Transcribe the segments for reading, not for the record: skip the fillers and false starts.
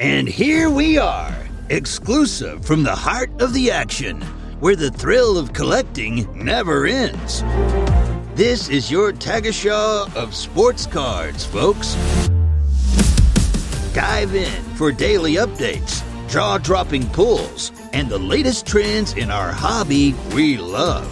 And here we are, exclusive from the heart of the action, where the thrill of collecting never ends. This is your Tagesschau of sports cards, folks. Dive in for daily updates, jaw-dropping pulls, and the latest trends in our hobby we love.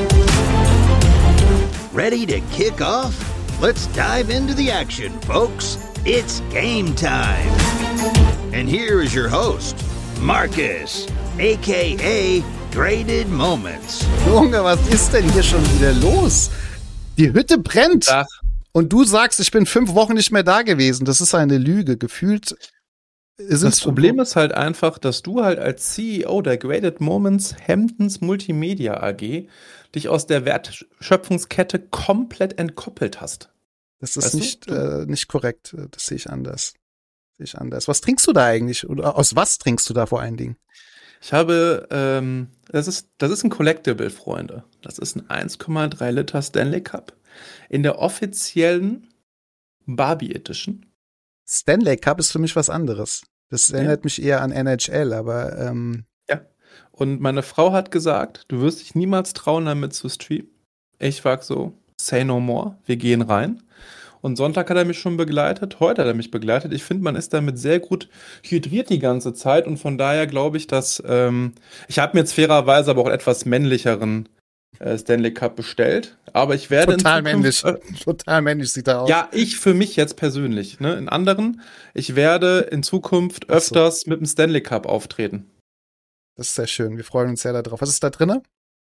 Ready to kick off? Let's dive into the action, folks. It's game time. And here is your host, Marcus, a.k.a. Graded Moments. Junge, was ist denn hier schon wieder los? Die Hütte brennt. Ach. Und du sagst, ich bin 5 Wochen nicht mehr da gewesen. Das ist eine Lüge. Gefühlt ist das Problem ist halt einfach, dass du halt als CEO der Graded Moments Hamptons Multimedia AG dich aus der Wertschöpfungskette komplett entkoppelt hast. Das ist nicht korrekt. Das sehe ich anders. Was trinkst du da eigentlich? Oder aus was trinkst du da vor allen Dingen? Ich habe, das ist ein Collectible, Freunde. Das ist ein 1,3 Liter Stanley Cup in der offiziellen Barbie Edition. Stanley Cup ist für mich was anderes. Das erinnert mich eher an NHL, aber ja. Und meine Frau hat gesagt, du wirst dich niemals trauen, damit zu streamen. Ich war so, say no more, wir gehen rein. Und Sonntag hat er mich schon begleitet, heute hat er mich begleitet. Ich finde, man ist damit sehr gut hydriert die ganze Zeit und von daher glaube ich, dass ich habe mir jetzt fairerweise aber auch etwas männlicheren Stanley Cup bestellt, aber ich werde total männlich sieht er aus. Ja, ich für mich jetzt persönlich, ne? In anderen, ich werde in Zukunft öfters mit dem Stanley Cup auftreten. Das ist sehr schön, wir freuen uns sehr darauf. Was ist da drin?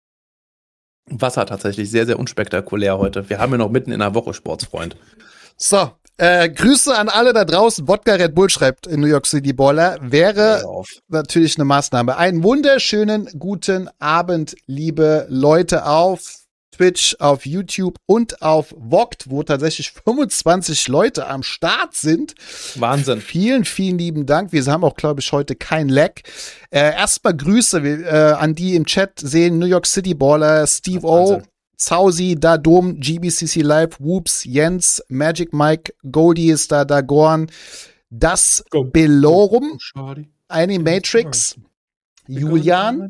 Wasser tatsächlich, sehr, sehr unspektakulär heute. Wir haben ja noch mitten in der Woche, Sportsfreund. So, Grüße an alle da draußen. Wodka Red Bull schreibt in New York City Baller. Wäre natürlich eine Maßnahme. Einen wunderschönen guten Abend, liebe Leute auf Twitch, auf YouTube und auf Vogt, wo tatsächlich 25 Leute am Start sind. Wahnsinn. Vielen, vielen lieben Dank. Wir haben auch, glaube ich, heute kein Lag. Erstmal Grüße an die im Chat sehen. New York City Baller, Steve O, Zausi, Dadom, GBCC Live, Whoops, Jens, Magic Mike, Goldie ist da, Dagorn, das Belorum, Animatrix, Julian,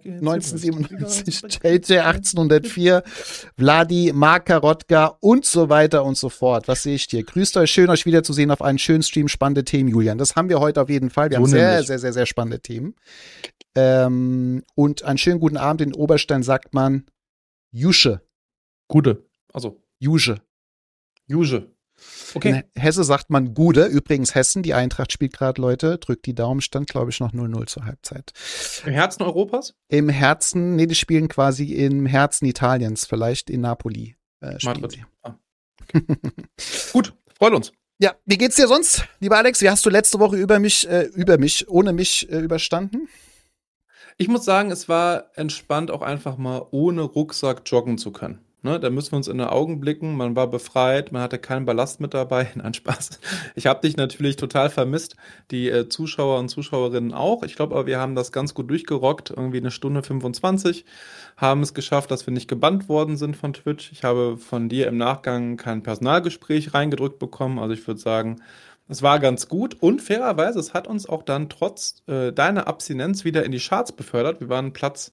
1997, JJ 1804, Vladi, Mark Karotka und so weiter und so fort. Was sehe ich dir? Grüßt euch, schön euch wiederzusehen auf einen schönen Stream, spannende Themen, Julian. Das haben wir heute auf jeden Fall. Wir haben sehr, sehr, sehr, sehr spannende Themen. Und einen schönen guten Abend. In Oberstein sagt man Jusche. Gude. Also. Jusche. Okay. In Hesse sagt man Gude. Übrigens Hessen, die Eintracht spielt gerade, Leute. Drückt die Daumen, stand, glaube ich, noch 0-0 zur Halbzeit. Im Herzen Europas? Im Herzen, die spielen quasi im Herzen Italiens, vielleicht in Napoli. Madrid. Okay. Gut, freut uns. Ja, wie geht's dir sonst, lieber Alex? Wie hast du letzte Woche ohne mich überstanden? Ich muss sagen, es war entspannt, auch einfach mal ohne Rucksack joggen zu können. Ne, da müssen wir uns in die Augen blicken. Man war befreit, man hatte keinen Ballast mit dabei. Nein, Spaß. Ich habe dich natürlich total vermisst. Die Zuschauer und Zuschauerinnen auch. Ich glaube aber, wir haben das ganz gut durchgerockt. Irgendwie 1 Stunde 25. Haben es geschafft, dass wir nicht gebannt worden sind von Twitch. Ich habe von dir im Nachgang kein Personalgespräch reingedrückt bekommen. Also ich würde sagen, es war ganz gut. Und fairerweise, es hat uns auch dann trotz deiner Abstinenz wieder in die Charts befördert. Wir waren Platz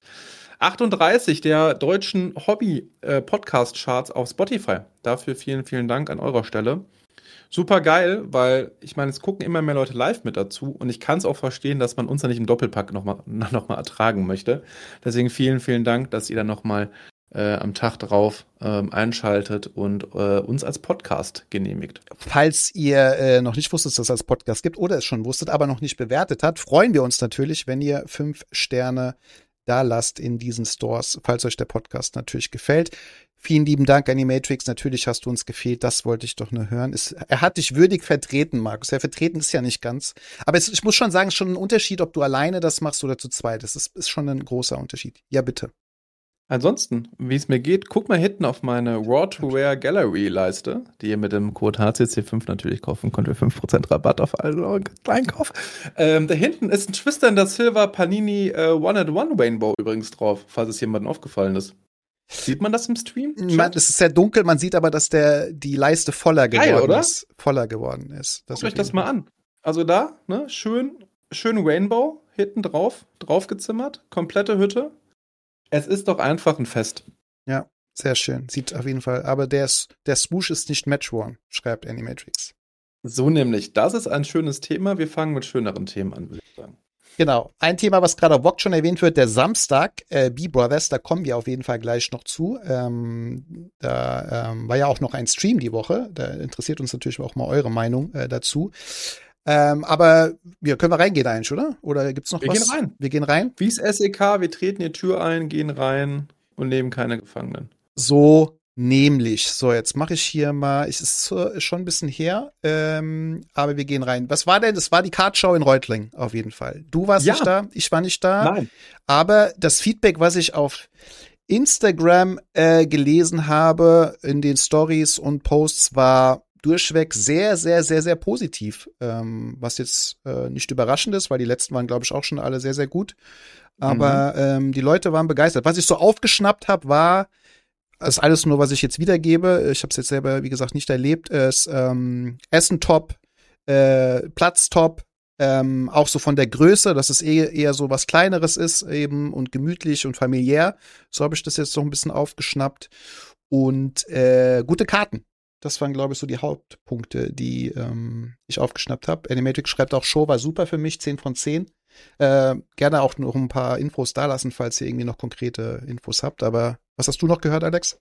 38 der deutschen Hobby-Podcast-Charts auf Spotify. Dafür vielen, vielen Dank an eurer Stelle. Super geil, weil ich meine, es gucken immer mehr Leute live mit dazu und ich kann es auch verstehen, dass man uns da nicht im Doppelpack noch mal ertragen möchte. Deswegen vielen, vielen Dank, dass ihr dann noch mal am Tag drauf einschaltet und uns als Podcast genehmigt. Falls ihr noch nicht wusstet, dass es als Podcast gibt oder es schon wusstet, aber noch nicht bewertet habt, freuen wir uns natürlich, wenn ihr 5 Sterne da lasst in diesen Stores, falls euch der Podcast natürlich gefällt. Vielen lieben Dank, Animatrix. Natürlich hast du uns gefehlt. Das wollte ich doch nur hören. Er hat dich würdig vertreten, Markus. Ja, vertreten ist ja nicht ganz. Aber ich muss schon sagen, es ist schon ein Unterschied, ob du alleine das machst oder zu zweit. Das ist schon ein großer Unterschied. Ja, bitte. Ansonsten, wie es mir geht, guck mal hinten auf meine Raw to Rare Gallery Leiste, die ihr mit dem Code HCC5 natürlich kaufen könnt, für 5% Rabatt auf alle Einkauf. Da hinten ist ein Twister in der Silver Panini One-at-One Rainbow übrigens drauf, falls es jemandem aufgefallen ist. Sieht man das im Stream? Es ist sehr dunkel, man sieht aber, dass die Leiste voller geworden ist. Guckt euch das mal an. Also da, ne, schön Rainbow hinten drauf gezimmert, komplette Hütte. Es ist doch einfach ein Fest. Ja, sehr schön. Sieht auf jeden Fall. Aber der Swoosh ist nicht Match-worn, schreibt Animatrix. So nämlich. Das ist ein schönes Thema. Wir fangen mit schöneren Themen an, würde ich sagen. Genau. Ein Thema, was gerade auf VOG schon erwähnt wird, der Samstag, B-Brothers, da kommen wir auf jeden Fall gleich noch zu. Da war ja auch noch ein Stream die Woche. Da interessiert uns natürlich auch mal eure Meinung dazu. Aber können wir reingehen eigentlich, oder? Oder gibt's noch was? Wir gehen rein. Wir gehen rein. Wie's SEK, wir treten die Tür ein, gehen rein und nehmen keine Gefangenen. So nämlich. So, jetzt mache ich hier mal, es ist schon ein bisschen her, aber wir gehen rein. Was war denn? Das war die Kartschau in Reutlingen, auf jeden Fall. Du warst nicht da, ich war nicht da. Nein. Aber das Feedback, was ich auf Instagram gelesen habe, in den Stories und Posts, war durchweg sehr, sehr, sehr, sehr positiv. Was jetzt nicht überraschend ist, weil die letzten waren, glaube ich, auch schon alle sehr, sehr gut. Aber die Leute waren begeistert. Was ich so aufgeschnappt habe, war, das ist alles nur, was ich jetzt wiedergebe. Ich habe es jetzt selber, wie gesagt, nicht erlebt. Ist Essen top, Platz top, auch so von der Größe, dass es eher so was Kleineres ist eben und gemütlich und familiär. So habe ich das jetzt so ein bisschen aufgeschnappt. Und gute Karten. Das waren, glaube ich, so die Hauptpunkte, die ich aufgeschnappt habe. Animatrix schreibt auch, Show war super für mich, 10 von 10. Gerne auch noch ein paar Infos da lassen, falls ihr irgendwie noch konkrete Infos habt. Aber was hast du noch gehört, Alex?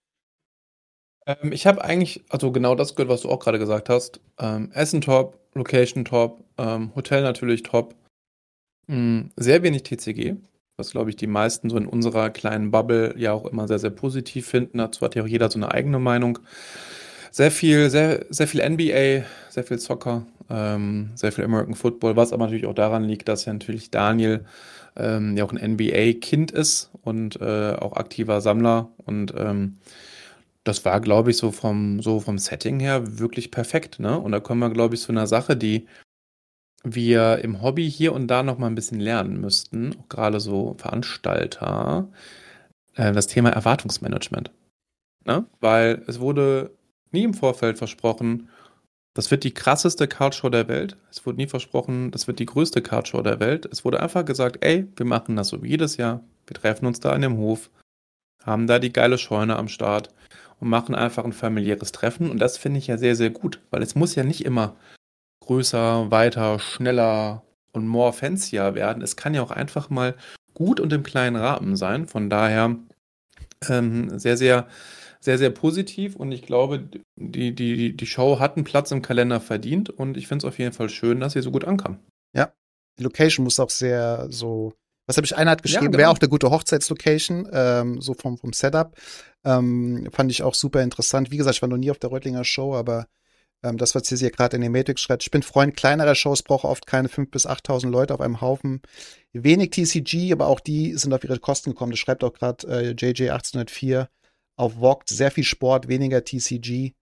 Ich habe eigentlich, also genau das gehört, was du auch gerade gesagt hast. Essen top, Location top, Hotel natürlich top. Sehr wenig TCG, was, glaube ich, die meisten so in unserer kleinen Bubble ja auch immer sehr, sehr positiv finden. Dazu hat ja auch jeder so eine eigene Meinung. Sehr viel NBA, sehr viel Soccer, sehr viel American Football, was aber natürlich auch daran liegt, dass ja natürlich Daniel ja auch ein NBA-Kind ist und auch aktiver Sammler. Und das war, glaube ich, so vom Setting her wirklich perfekt, ne? Und da kommen wir, glaube ich, zu einer Sache, die wir im Hobby hier und da noch mal ein bisschen lernen müssten, auch gerade so Veranstalter, das Thema Erwartungsmanagement. Ne? Weil es wurde nie im Vorfeld versprochen, das wird die krasseste Cardshow der Welt. Es wurde nie versprochen, das wird die größte Cardshow der Welt. Es wurde einfach gesagt, ey, wir machen das so wie jedes Jahr. Wir treffen uns da in dem Hof, haben da die geile Scheune am Start und machen einfach ein familiäres Treffen. Und das finde ich ja sehr, sehr gut, weil es muss ja nicht immer größer, weiter, schneller und more fancier werden. Es kann ja auch einfach mal gut und im kleinen Rahmen sein. Von daher sehr, sehr, sehr, sehr positiv. Und ich glaube, die Show hat einen Platz im Kalender verdient. Und ich finde es auf jeden Fall schön, dass sie so gut ankam. Ja, die Location muss auch sehr so. Was habe ich? Einer hat geschrieben, Ja, genau. wäre auch eine gute Hochzeitslocation, so vom Setup. Fand ich auch super interessant. Wie gesagt, ich war noch nie auf der Reutlinger Show, aber das, was hier gerade in den Matrix schreibt, ich bin Freund kleinerer Shows, brauche oft keine 5.000 bis 8.000 Leute auf einem Haufen. Wenig TCG, aber auch die sind auf ihre Kosten gekommen. Das schreibt auch gerade JJ1804 auf VOG. Sehr viel Sport, weniger TCG.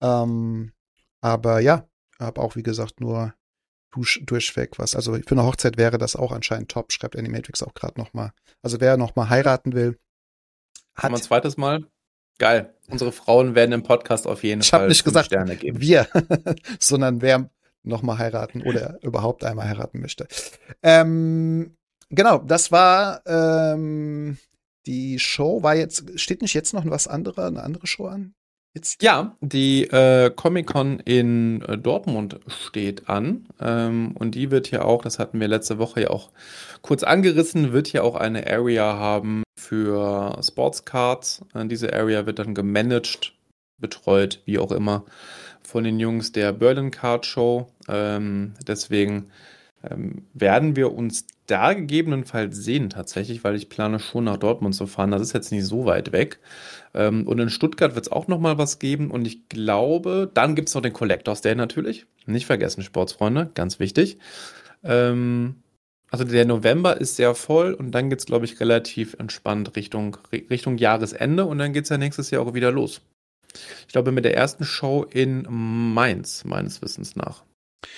Aber ja, habe auch, wie gesagt, nur durchweg was. Also für eine Hochzeit wäre das auch anscheinend top, schreibt Animatrix auch gerade noch mal. Also wer noch mal heiraten will, Haben wir ein zweites Mal? Geil. Unsere Frauen werden im Podcast auf jeden Ich Fall habe nicht 5 gesagt, Sterne geben. wir, sondern wer noch mal heiraten oder überhaupt einmal heiraten möchte. Genau, das war die Show. Steht nicht jetzt noch eine andere Show an? Jetzt? Ja, die Comic-Con in Dortmund steht an. Und die wird ja auch, das hatten wir letzte Woche ja auch kurz angerissen, wird ja auch eine Area haben für Sportscards. Diese Area wird dann gemanagt, betreut, wie auch immer, von den Jungs der Berlin Card Show. Deswegen werden wir uns da gegebenenfalls sehen tatsächlich, weil ich plane schon nach Dortmund zu fahren. Das ist jetzt nicht so weit weg. Und in Stuttgart wird es auch noch mal was geben. Und ich glaube, dann gibt es noch den Collectors Day natürlich. Nicht vergessen, Sportsfreunde, ganz wichtig. Also der November ist sehr voll und dann geht es, glaube ich, relativ entspannt Richtung Jahresende. Und dann geht es ja nächstes Jahr auch wieder los. Ich glaube, mit der ersten Show in Mainz, meines Wissens nach.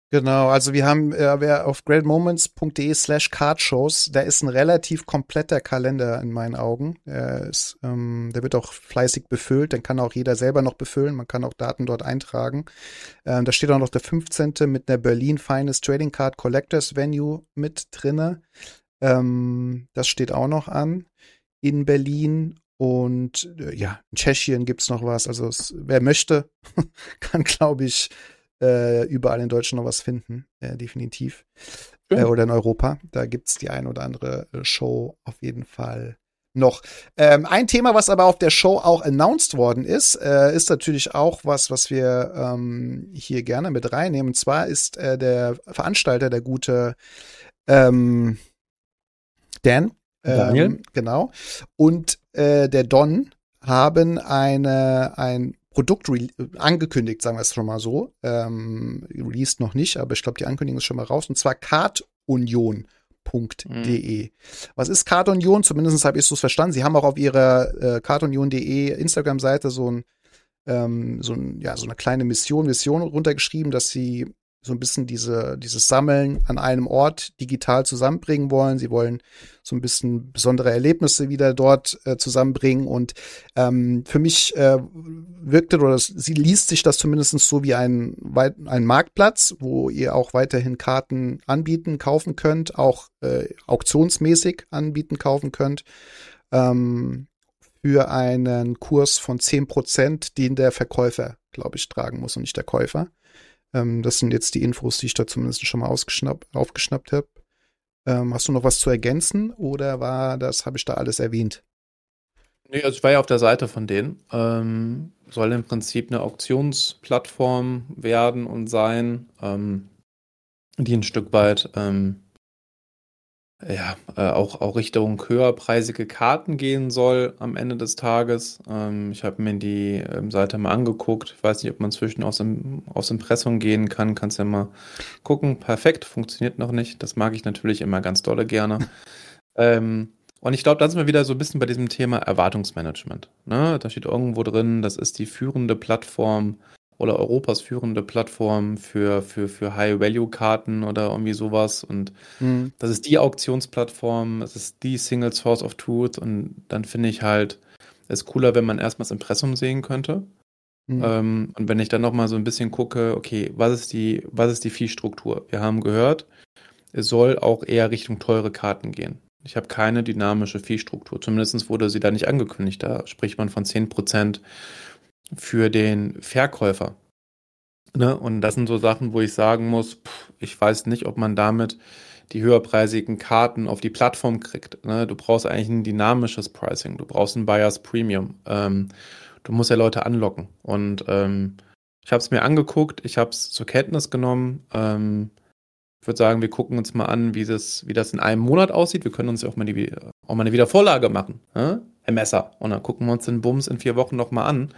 Genau, also wir haben, wer auf greatmoments.de/cardshows, da ist ein relativ kompletter Kalender in meinen Augen. Der wird auch fleißig befüllt, den kann auch jeder selber noch befüllen, man kann auch Daten dort eintragen. Da steht auch noch der 15. mit einer Berlin Finest Trading Card Collectors Venue mit drinne. Das steht auch noch an in Berlin. Und in Tschechien gibt's noch was. Also wer möchte, kann, glaube ich, überall in Deutschland noch was finden, definitiv. Oder in Europa. Da gibt's die ein oder andere Show auf jeden Fall noch. Ein Thema, was aber auf der Show auch announced worden ist, ist natürlich auch was wir hier gerne mit reinnehmen. Und zwar ist der Veranstalter, der gute Dan. Daniel. Genau. Und der Don haben ein Produkt angekündigt, sagen wir es schon mal so. Released noch nicht, aber ich glaube, die Ankündigung ist schon mal raus. Und zwar cardunion.de. Was ist Cardunion? Zumindest habe ich es so verstanden. Sie haben auch auf ihrer cardunion.de Instagram-Seite so eine kleine Mission runtergeschrieben, dass sie so ein bisschen dieses Sammeln an einem Ort digital zusammenbringen wollen. Sie wollen so ein bisschen besondere Erlebnisse wieder dort zusammenbringen. Und für mich sie liest sich das zumindest so wie ein Marktplatz, wo ihr auch weiterhin Karten kaufen könnt, auch auktionsmäßig kaufen könnt, für einen Kurs von 10%, den der Verkäufer, glaube ich, tragen muss und nicht der Käufer. Das sind jetzt die Infos, die ich da zumindest schon mal aufgeschnappt habe. Hast du noch was zu ergänzen oder habe ich da alles erwähnt? Nee, also ich war ja auf der Seite von denen. Soll im Prinzip eine Auktionsplattform werden und sein, die ein Stück weit auch Richtung höherpreisige Karten gehen soll am Ende des Tages. Ich habe mir die Seite mal angeguckt. Ich weiß nicht, ob man zwischen aus Impressum gehen kann. Kannst ja mal gucken. Perfekt, funktioniert noch nicht. Das mag ich natürlich immer ganz dolle gerne. Und ich glaube, da sind wir wieder so ein bisschen bei diesem Thema Erwartungsmanagement. Ne? Da steht irgendwo drin, das ist die führende Plattform oder Europas führende Plattform für High-Value-Karten oder irgendwie sowas. Und das ist die Auktionsplattform, das ist die Single Source of Truth. Und dann finde ich halt, es ist cooler, wenn man erstmal das Impressum sehen könnte. Und wenn ich dann nochmal so ein bisschen gucke, okay, was ist die Fee-Struktur? Wir haben gehört, es soll auch eher Richtung teure Karten gehen. Ich habe keine dynamische Fee-Struktur. Zumindest wurde sie da nicht angekündigt. Da spricht man von 10% für den Verkäufer. Ne? Und das sind so Sachen, wo ich sagen muss, ich weiß nicht, ob man damit die höherpreisigen Karten auf die Plattform kriegt. Ne? Du brauchst eigentlich ein dynamisches Pricing. Du brauchst ein Buyers Premium. Du musst ja Leute anlocken. Und ich habe es mir angeguckt, ich habe es zur Kenntnis genommen. Ich würde sagen, wir gucken uns mal an, wie das in einem Monat aussieht. Wir können uns ja auch mal eine Wiedervorlage machen, Herr Messer. Und dann gucken wir uns den Bums in 4 Wochen nochmal an.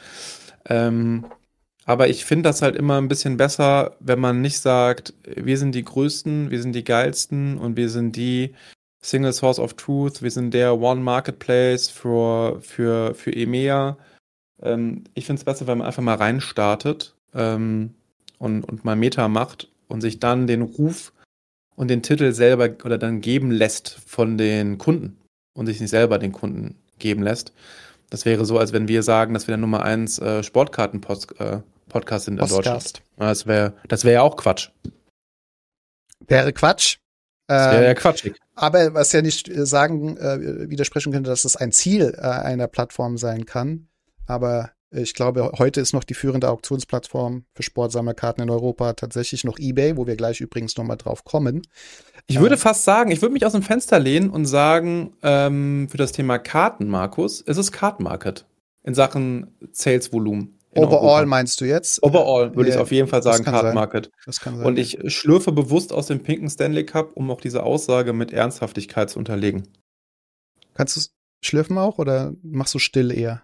Aber ich finde das halt immer ein bisschen besser, wenn man nicht sagt, wir sind die Größten, wir sind die Geilsten und wir sind die Single Source of Truth, wir sind der One Marketplace für EMEA. Ich finde es besser, wenn man einfach mal reinstartet und mal Meta macht und sich dann den Ruf und den Titel selber oder dann geben lässt von den Kunden und sich nicht selber den Kunden geben lässt. Das wäre so, als wenn wir sagen, dass wir der Nummer 1 Sportkarten-Podcast sind in Deutschland. Das wäre ja auch Quatsch. Wäre Quatsch. Das wäre ja quatschig. Aber was ja nicht widersprechen könnte, dass es ein Ziel einer Plattform sein kann. Aber ich glaube, heute ist noch die führende Auktionsplattform für Sportsammelkarten in Europa tatsächlich noch eBay, wo wir gleich übrigens nochmal drauf kommen. Ich würde fast sagen, ich würde mich aus dem Fenster lehnen und sagen, für das Thema Karten, Markus, es ist Card Market in Sachen Sales-Volumen. Overall meinst du jetzt? Overall würde ich auf jeden Fall sagen, Card Market. Das kann sein. Und ich schlürfe bewusst aus dem pinken Stanley Cup, um auch diese Aussage mit Ernsthaftigkeit zu unterlegen. Kannst du schlürfen auch oder machst du still eher?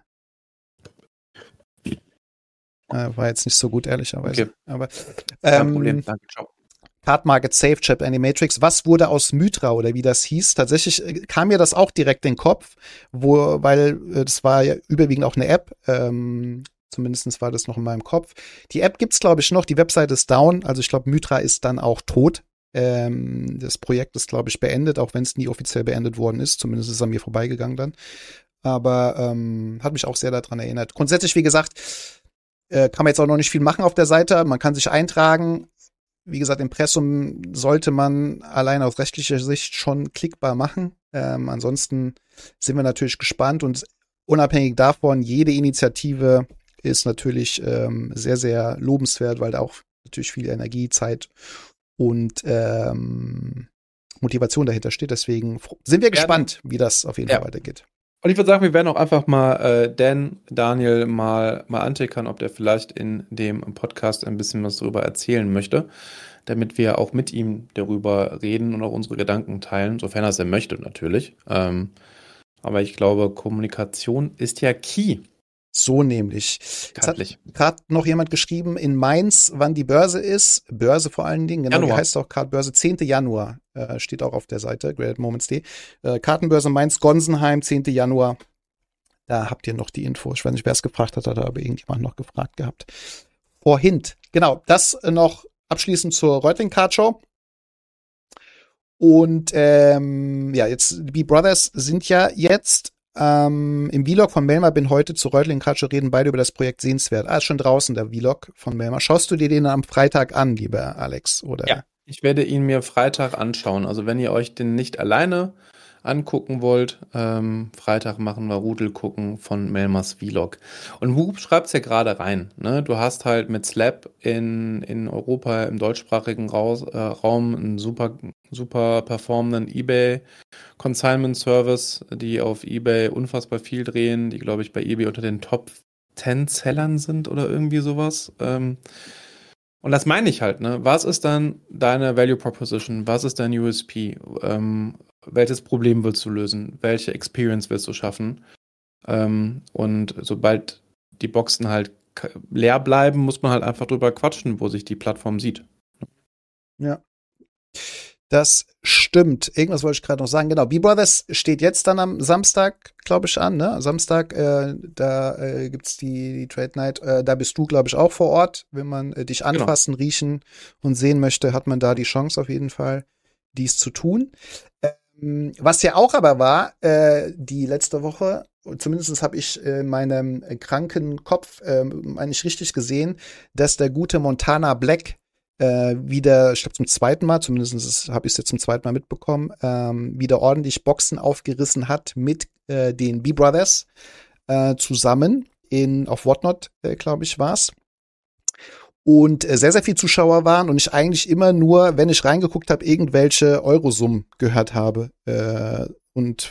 War jetzt nicht so gut, ehrlicherweise. Okay. Aber, kein Problem, danke, ciao. Card Market Safe Chap Animatrix. Was wurde aus Mythra oder wie das hieß? Tatsächlich kam mir das auch direkt in den Kopf, weil das war ja überwiegend auch eine App, Zumindest war das noch in meinem Kopf. Die App gibt's, glaube ich, noch. Die Webseite ist down. Also ich glaube, Mythra ist dann auch tot. Das Projekt ist, glaube ich, beendet, auch wenn es nie offiziell beendet worden ist. Zumindest ist es an mir vorbeigegangen dann. Aber hat mich auch sehr daran erinnert. Grundsätzlich, wie gesagt, kann man jetzt auch noch nicht viel machen auf der Seite. Man kann sich eintragen. Wie gesagt, Impressum sollte man allein aus rechtlicher Sicht schon klickbar machen. Ansonsten sind wir natürlich gespannt und unabhängig davon, jede Initiative ist natürlich sehr, sehr lobenswert, weil da auch natürlich viel Energie, Zeit und Motivation dahinter steht. Deswegen sind wir gespannt, wie das auf jeden Fall weitergeht. Und ich würde sagen, wir werden auch einfach mal Daniel mal antickern, ob der vielleicht in dem Podcast ein bisschen was darüber erzählen möchte, damit wir auch mit ihm darüber reden und auch unsere Gedanken teilen, sofern er es denn möchte natürlich. Aber ich glaube, Kommunikation ist ja key. So nämlich. Es hat gerade noch jemand geschrieben, in Mainz, wann die Börse ist. Börse vor allen Dingen, genau, Januar. Die heißt auch gerade Börse, 10. Januar, steht auch auf der Seite, greatmoments.de. Kartenbörse Mainz, Gonsenheim, 10. Januar. Da habt ihr noch die Info. Ich weiß nicht, wer es gefragt hat, hat aber irgendjemand noch gefragt gehabt. Vorhin. Genau, das noch abschließend zur Reutling Card Show. Und jetzt, die Brothers sind ja jetzt im Vlog von Melmar bin heute zu Reutling Card Show, reden beide über das Projekt Sehenswert. Ist schon draußen, der Vlog von Melmar. Schaust du dir den am Freitag an, lieber Alex? Oder? Ja, ich werde ihn mir Freitag anschauen. Also wenn ihr euch den nicht alleine angucken wollt, Freitag machen wir Rudel gucken von Melmars Vlog. Und Hub schreibt es ja gerade rein. Ne? Du hast halt mit Slab in Europa, im deutschsprachigen Raum einen super performenden eBay Consignment Service, die auf eBay unfassbar viel drehen, die, glaube ich, bei eBay unter den Top 10 Sellern sind oder irgendwie sowas. Und das meine ich halt, ne? Was ist dann deine Value Proposition? Was ist dein USP? Welches Problem willst du lösen? Welche Experience willst du schaffen? Und sobald die Boxen halt leer bleiben, muss man halt einfach drüber quatschen, wo sich die Plattform sieht. Ja. Das stimmt. Irgendwas wollte ich gerade noch sagen. Genau, B-Brothers steht jetzt dann am Samstag, glaube ich, an. Ne? Samstag, da gibt's die Trade Night. Da bist du, glaube ich, auch vor Ort. Wenn man dich anfassen, riechen und sehen möchte, hat man da die Chance auf jeden Fall, dies zu tun. Was ja auch aber war, die letzte Woche, zumindest habe ich in meinem kranken Kopf eigentlich richtig gesehen, dass der gute Montana Black wieder, ich glaube zum zweiten Mal, zumindest habe ich es jetzt zum zweiten Mal mitbekommen, wieder ordentlich Boxen aufgerissen hat mit den B-Brothers zusammen auf Whatnot, glaube ich, war's. Und sehr, sehr viel Zuschauer waren und ich eigentlich immer nur, wenn ich reingeguckt habe, irgendwelche Eurosummen gehört habe. Und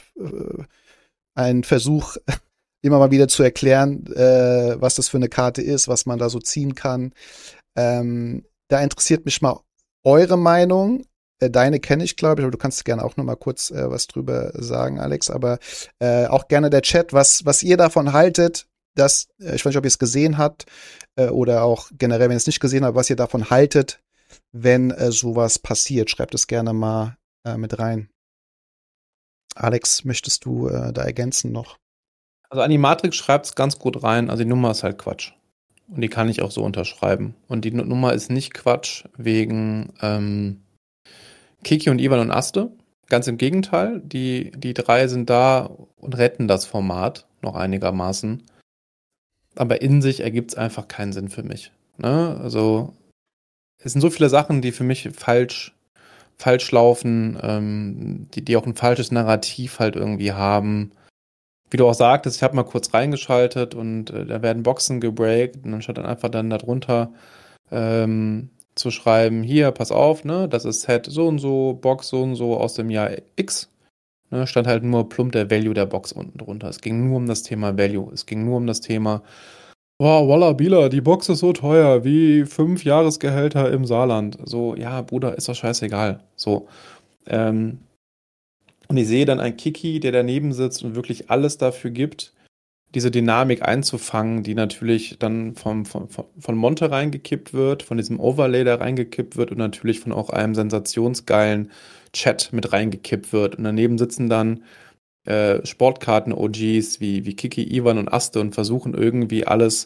ein Versuch, immer mal wieder zu erklären, was das für eine Karte ist, was man da so ziehen kann. Da interessiert mich mal eure Meinung. Deine kenne ich, glaube ich, aber du kannst gerne auch noch mal kurz was drüber sagen, Alex. Aber auch gerne der Chat, was ihr davon haltet. Ich weiß nicht, ob ihr es gesehen habt oder auch generell, wenn ihr es nicht gesehen habt, was ihr davon haltet, wenn sowas passiert. Schreibt es gerne mal mit rein. Alex, möchtest du da ergänzen noch? Also Animatrix schreibt es ganz gut rein. Also die Nummer ist halt Quatsch. Und die kann ich auch so unterschreiben. Und die Nummer ist nicht Quatsch wegen Kiki und Ivan und Aste. Ganz im Gegenteil. Die drei sind da und retten das Format noch einigermaßen. Aber in sich ergibt es einfach keinen Sinn für mich. Ne? Also es sind so viele Sachen, die für mich falsch laufen, die auch ein falsches Narrativ halt irgendwie haben. Wie du auch sagtest, ich habe mal kurz reingeschaltet und da werden Boxen gebreakt und dann statt dann einfach dann darunter zu schreiben, hier, pass auf, ne, das ist Set so und so, Box so und so aus dem Jahr X. Ne, stand halt nur plump der Value der Box unten drunter. Es ging nur um das Thema Value. Es ging nur um das Thema, boah, Walla Bila, die Box ist so teuer wie 5 Jahresgehälter im Saarland. So, ja, Bruder, ist doch scheißegal. So, und ich sehe dann einen Kiki, der daneben sitzt und wirklich alles dafür gibt, diese Dynamik einzufangen, die natürlich dann von Monte reingekippt wird, von diesem Overlay da reingekippt wird und natürlich von auch einem sensationsgeilen Chat mit reingekippt wird. Und daneben sitzen dann Sportkarten-OGs wie Kiki, Ivan und Aste und versuchen irgendwie alles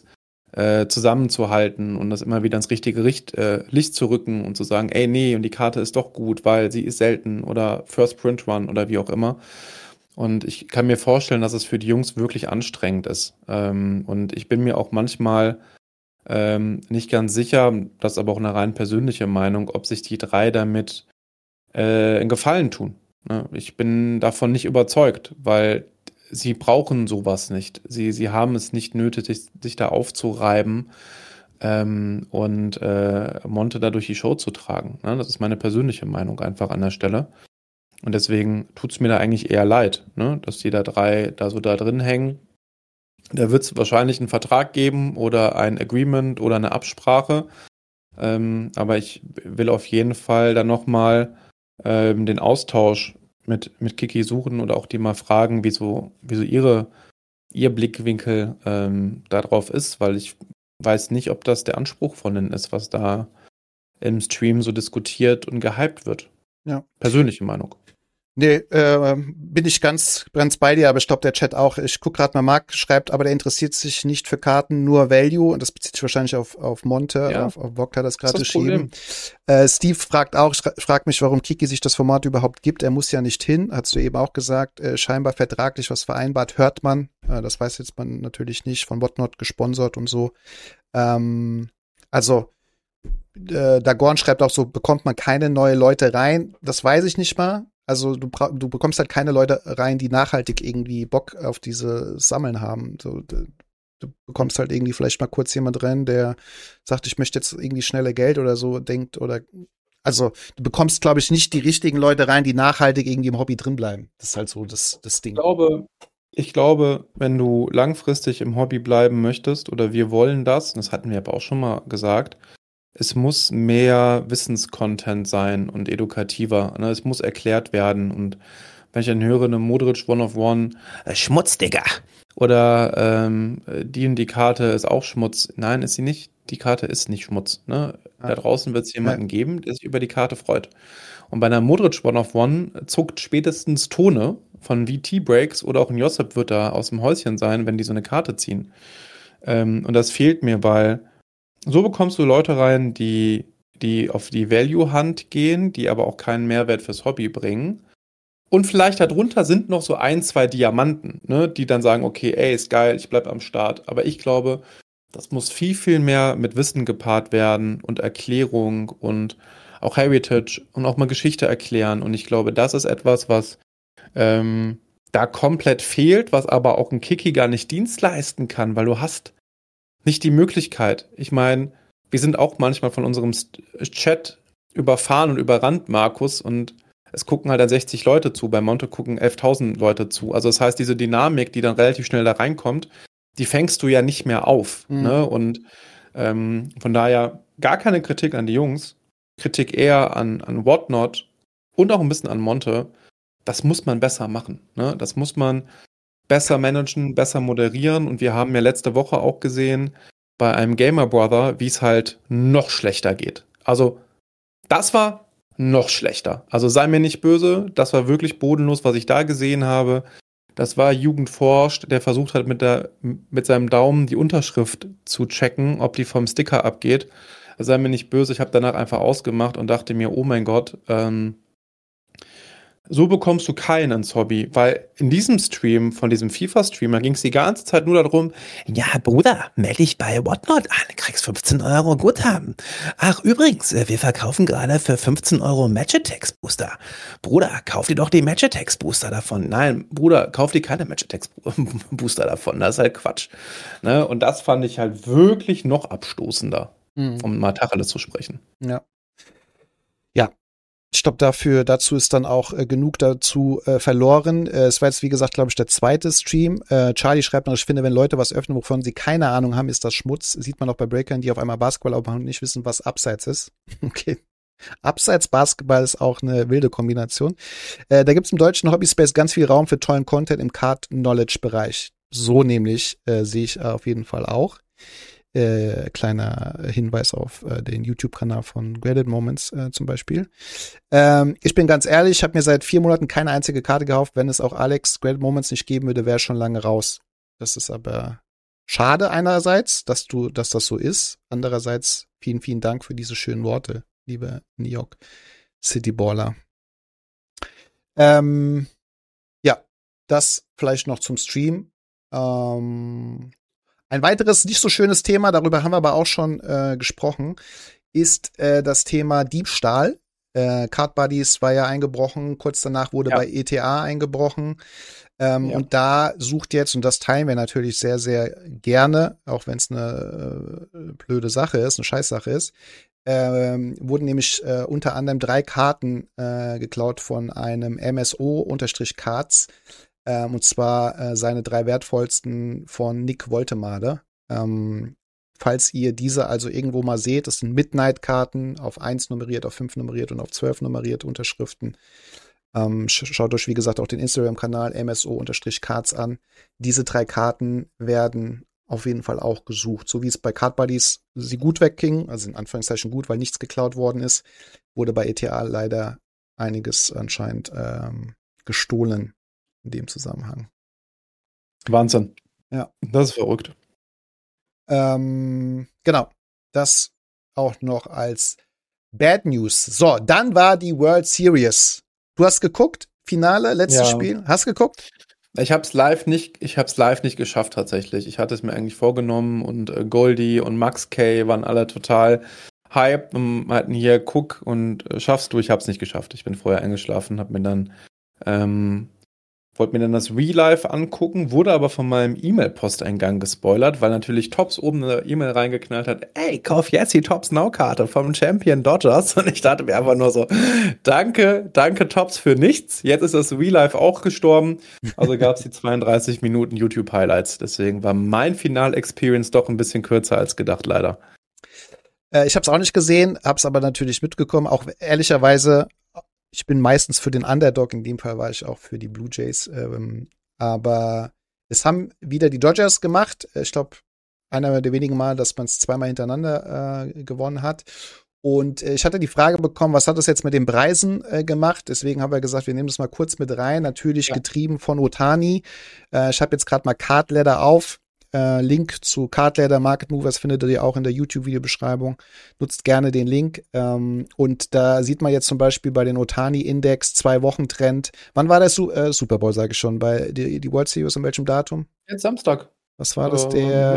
zusammenzuhalten und das immer wieder ins richtige Licht zu rücken und zu sagen, ey, nee, und die Karte ist doch gut, weil sie ist selten oder First Print Run oder wie auch immer. Und ich kann mir vorstellen, dass es für die Jungs wirklich anstrengend ist. Und ich bin mir auch manchmal nicht ganz sicher, das ist aber auch eine rein persönliche Meinung, ob sich die 3 damit einen Gefallen tun. Ne? Ich bin davon nicht überzeugt, weil sie brauchen sowas nicht. Sie haben es nicht nötig, sich da aufzureiben und Monte da durch die Show zu tragen. Ne? Das ist meine persönliche Meinung einfach an der Stelle. Und deswegen tut es mir da eigentlich eher leid, ne? Dass die da 3 da so da drin hängen. Da wird es wahrscheinlich einen Vertrag geben oder ein Agreement oder eine Absprache. Aber ich will auf jeden Fall dann nochmal den Austausch mit Kiki suchen oder auch die mal fragen, wieso ihr Blickwinkel darauf ist, weil ich weiß nicht, ob das der Anspruch von denen ist, was da im Stream so diskutiert und gehypt wird. Ja. Persönliche Meinung. Nee, bin ich ganz bei dir, aber ich glaube, der Chat auch. Ich guck gerade mal, Marc schreibt, aber der interessiert sich nicht für Karten, nur Value. Und das bezieht sich wahrscheinlich auf Monte, Ja. auf Vogt hat das gerade Das geschrieben. Steve fragt mich, warum Kiki sich das Format überhaupt gibt. Er muss ja nicht hin, hast du eben auch gesagt. Scheinbar vertraglich was vereinbart, hört man. Das weiß jetzt man natürlich nicht, von Whatnot gesponsert und so. Dagorn schreibt auch so, bekommt man keine neue Leute rein. Das weiß ich nicht mal. Also du bekommst halt keine Leute rein, die nachhaltig irgendwie Bock auf diese Sammeln haben. So, du bekommst halt irgendwie vielleicht mal kurz jemand rein, der sagt, ich möchte jetzt irgendwie schneller Geld oder so denkt also du bekommst, glaube ich, nicht die richtigen Leute rein, die nachhaltig irgendwie im Hobby drin bleiben. Das ist halt so das Ding. Ich glaube, wenn du langfristig im Hobby bleiben möchtest oder wir wollen das hatten wir aber auch schon mal gesagt, es muss mehr Wissenscontent sein und edukativer. Ne? Es muss erklärt werden. Und wenn ich dann höre, eine Modric One-of-One, Schmutz, Digga. Oder die und die Karte ist auch Schmutz. Nein, ist sie nicht. Die Karte ist nicht Schmutz. Ne? Da draußen wird es jemanden geben, der sich über die Karte freut. Und bei einer Modric One-of-One zuckt spätestens Tone von VT-Breaks oder auch ein Josip wird da aus dem Häuschen sein, wenn die so eine Karte ziehen. Und das fehlt mir, weil so bekommst du Leute rein, die auf die Value-Hand gehen, die aber auch keinen Mehrwert fürs Hobby bringen. Und vielleicht darunter sind noch so 1, 2 Diamanten, ne, die dann sagen, okay, ey, ist geil, ich bleib am Start. Aber ich glaube, das muss viel, viel mehr mit Wissen gepaart werden und Erklärung und auch Heritage und auch mal Geschichte erklären. Und ich glaube, das ist etwas, was da komplett fehlt, was aber auch ein Kiki gar nicht Dienst leisten kann, weil du hast nicht die Möglichkeit. Ich meine, wir sind auch manchmal von unserem Chat überfahren und überrannt, Markus, und es gucken halt dann 60 Leute zu. Bei Monte gucken 11.000 Leute zu. Also das heißt, diese Dynamik, die dann relativ schnell da reinkommt, die fängst du ja nicht mehr auf. Ne? Und von daher gar keine Kritik an die Jungs, Kritik eher an Whatnot und auch ein bisschen an Monte. Das muss man besser machen. Ne? Das muss man besser managen, besser moderieren. Und wir haben ja letzte Woche auch gesehen bei einem Gamer Brother, wie es halt noch schlechter geht. Also das war noch schlechter. Also sei mir nicht böse, das war wirklich bodenlos, was ich da gesehen habe. Das war Jugendforscht, der versucht hat, mit seinem Daumen die Unterschrift zu checken, ob die vom Sticker abgeht. Sei mir nicht böse, ich habe danach einfach ausgemacht und dachte mir, oh mein Gott, so bekommst du keinen ins Hobby, weil in diesem Stream, von diesem FIFA-Streamer, ging es die ganze Zeit nur darum, ja, Bruder, melde dich bei Whatnot an, kriegst 15 Euro Guthaben. Ach, übrigens, wir verkaufen gerade für 15 Euro Match-Attacks-Booster. Bruder, kauf dir doch die Match-Attacks-Booster davon. Nein, Bruder, kauf dir keine Match-Attacks-Booster davon, das ist halt Quatsch. Ne? Und das fand ich halt wirklich noch abstoßender, um mal Tacheles zu sprechen. Ja. Ich glaube, dazu ist dann auch genug dazu verloren. Es war jetzt, wie gesagt, glaube ich, der zweite Stream. Charlie schreibt noch, ich finde, wenn Leute was öffnen, wovon sie keine Ahnung haben, ist das Schmutz. Sieht man auch bei Breakern, die auf einmal Basketball aufmachen und nicht wissen, was Abseits ist. Okay. Abseits Basketball ist auch eine wilde Kombination. Da gibt es im deutschen Hobbyspace ganz viel Raum für tollen Content im Card-Knowledge-Bereich. So nämlich sehe ich auf jeden Fall auch. Kleiner Hinweis auf den YouTube-Kanal von Graded Moments zum Beispiel. Ich bin ganz ehrlich, ich habe mir seit 4 Monaten keine einzige Karte gekauft. Wenn es auch Alex Graded Moments nicht geben würde, wäre schon lange raus. Das ist aber schade einerseits, dass das so ist. Andererseits vielen, vielen Dank für diese schönen Worte, liebe New York City Baller. Ja, das vielleicht noch zum Stream. Ein weiteres nicht so schönes Thema, darüber haben wir aber auch schon gesprochen, ist das Thema Diebstahl. Card Buddies war ja eingebrochen, kurz danach wurde bei ETA eingebrochen. Und da sucht jetzt, und das teilen wir natürlich sehr, sehr gerne, auch wenn es eine blöde Sache ist, eine Scheißsache ist, wurden nämlich unter anderem 3 Karten geklaut von einem MSO-Cards, und zwar seine 3 wertvollsten von Nick Woltemade. Falls ihr diese also irgendwo mal seht, das sind Midnight-Karten, auf 1 nummeriert, auf 5 nummeriert und auf 12 nummeriert Unterschriften. Schaut euch, wie gesagt, auch den Instagram-Kanal MSO-Cards an. Diese 3 Karten werden auf jeden Fall auch gesucht. So wie es bei Card Buddies sie gut wegging, also in Anführungszeichen gut, weil nichts geklaut worden ist, wurde bei ETA leider einiges anscheinend gestohlen in dem Zusammenhang. Wahnsinn. Ja. Das ist verrückt. Genau. Das auch noch als Bad News. So, dann war die World Series. Du hast geguckt? Finale, letztes Spiel? Hast geguckt? Ich hab's live nicht geschafft tatsächlich. Ich hatte es mir eigentlich vorgenommen und Goldie und Max K waren alle total hyped und hatten hier guck und schaffst du. Ich hab's nicht geschafft. Ich bin vorher eingeschlafen, wollte mir dann das Real-Life angucken, wurde aber von meinem E-Mail-Posteingang gespoilert, weil natürlich Topps oben eine E-Mail reingeknallt hat, ey, kauf jetzt die Topps Now-Karte vom Champion Dodgers. Und ich dachte mir einfach nur so, danke Topps für nichts. Jetzt ist das Real-Life auch gestorben. Also gab es die 32 Minuten YouTube-Highlights. Deswegen war mein Final-Experience doch ein bisschen kürzer als gedacht, leider. Ich habe es auch nicht gesehen, habe es aber natürlich mitgekommen. Auch ehrlicherweise, ich bin meistens für den Underdog, in dem Fall war ich auch für die Blue Jays. Aber es haben wieder die Dodgers gemacht. Ich glaube, einer der wenigen Mal, dass man es 2-mal hintereinander gewonnen hat. Und ich hatte die Frage bekommen, was hat das jetzt mit den Preisen gemacht? Deswegen haben wir gesagt, wir nehmen das mal kurz mit rein. Natürlich getrieben von Ohtani. Ich habe jetzt gerade mal Card Ladder auf. Link zu Card Ladder Market Movers findet ihr auch in der YouTube-Videobeschreibung. Nutzt gerne den Link. Und da sieht man jetzt zum Beispiel bei den Ohtani-Index 2-Wochen-Trend. Wann war der Super Bowl, sage ich schon, bei die World Series, an welchem Datum? Jetzt Samstag. Was war das,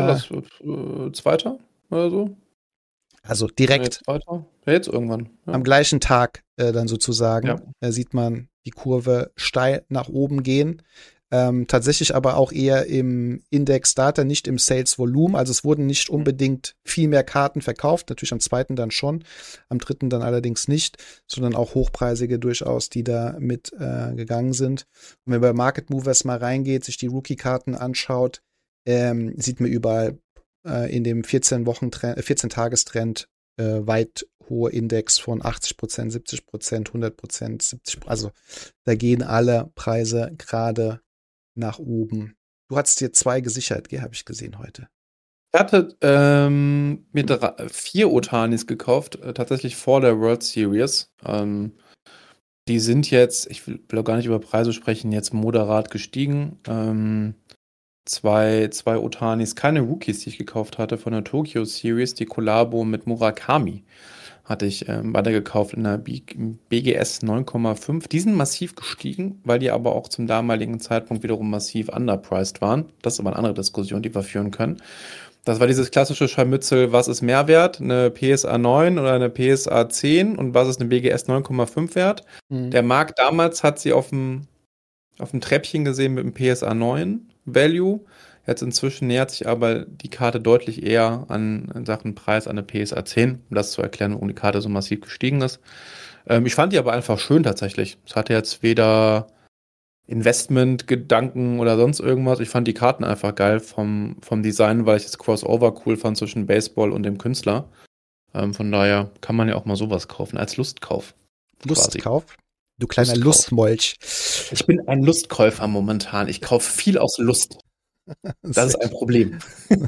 Zweiter oder so? Also direkt. Jetzt irgendwann. Ja. Am gleichen Tag dann sozusagen. Sieht man die Kurve steil nach oben gehen. Tatsächlich aber auch eher im Index Data, nicht im Sales Volumen. Also es wurden nicht unbedingt viel mehr Karten verkauft, natürlich am 2. dann schon, am 3. dann allerdings nicht, sondern auch hochpreisige durchaus, die da mit gegangen sind. Und wenn man bei Market Movers mal reingeht, sich die Rookie-Karten anschaut, sieht man überall in dem 14-Tagestrend weit hohe Index von 80%, 70%, 100%, 70%. Also da gehen alle Preise gerade nach oben. Du hattest dir 2 gesichert, habe ich gesehen heute. Ich hatte mir 4 Ohtanis gekauft, tatsächlich vor der World Series. Die sind jetzt, ich will auch gar nicht über Preise sprechen, jetzt moderat gestiegen. 2 Ohtanis, keine Rookies, die ich gekauft hatte von der Tokyo Series, die Kollabo mit Murakami hatte ich weitergekauft in der BGS 9,5. Die sind massiv gestiegen, weil die aber auch zum damaligen Zeitpunkt wiederum massiv underpriced waren. Das ist aber eine andere Diskussion, die wir führen können. Das war dieses klassische Scharmützel, was ist mehr wert? Eine PSA 9 oder eine PSA 10 und was ist eine BGS 9,5 wert? Der Markt damals hat sie auf dem Treppchen gesehen mit dem PSA 9 Value. Jetzt inzwischen nähert sich aber die Karte deutlich eher an Sachen Preis an eine PSA 10, um das zu erklären, warum die Karte so massiv gestiegen ist. Ich fand die aber einfach schön tatsächlich. Es hatte jetzt weder Investment-Gedanken oder sonst irgendwas. Ich fand die Karten einfach geil vom Design, weil ich das Crossover cool fand zwischen Baseball und dem Künstler. Von daher kann man ja auch mal sowas kaufen, als Lustkauf. Lustkauf? Du kleiner Lustmolch. Ich bin ein Lustkäufer momentan. Ich kaufe viel aus Lust. Das ist ein Problem.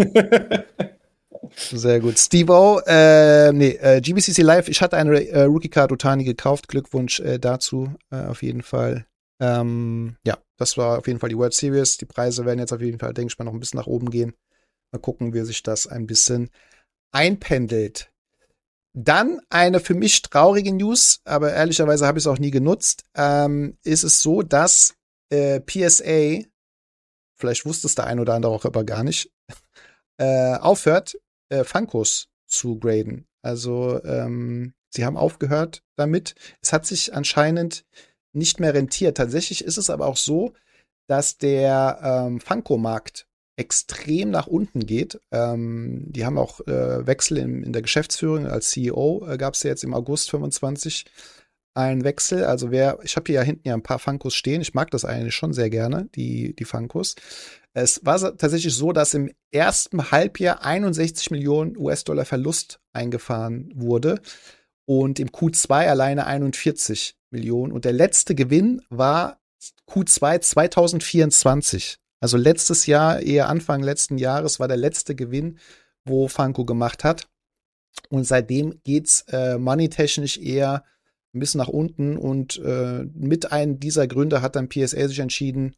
Sehr gut. Steve-O, GBCC Live, ich hatte eine Rookie-Card Ohtani gekauft. Glückwunsch dazu auf jeden Fall. Das war auf jeden Fall die World Series. Die Preise werden jetzt auf jeden Fall, denke ich mal, noch ein bisschen nach oben gehen. Mal gucken, wie sich das ein bisschen einpendelt. Dann eine für mich traurige News, aber ehrlicherweise habe ich es auch nie genutzt. Ist es so, dass PSA, vielleicht wusste es der ein oder andere auch aber gar nicht, aufhört, Funkos zu graden. Also sie haben aufgehört damit. Es hat sich anscheinend nicht mehr rentiert. Tatsächlich ist es aber auch so, dass der Funko-Markt extrem nach unten geht. Die haben auch Wechsel in der Geschäftsführung. Als CEO gab es ja jetzt im August 25 einen Wechsel. Also ich habe hier ja hinten ja ein paar Funkos stehen. Ich mag das eigentlich schon sehr gerne, die Funkos. Es war tatsächlich so, dass im ersten Halbjahr 61 Millionen US-Dollar Verlust eingefahren wurde und im Q2 alleine 41 Millionen. Und der letzte Gewinn war Q2 2024. Also letztes Jahr, eher Anfang letzten Jahres, war der letzte Gewinn, wo Funko gemacht hat. Und seitdem geht's moneytechnisch eher ein bisschen nach unten. Und mit einem dieser Gründe hat dann PSA sich entschieden,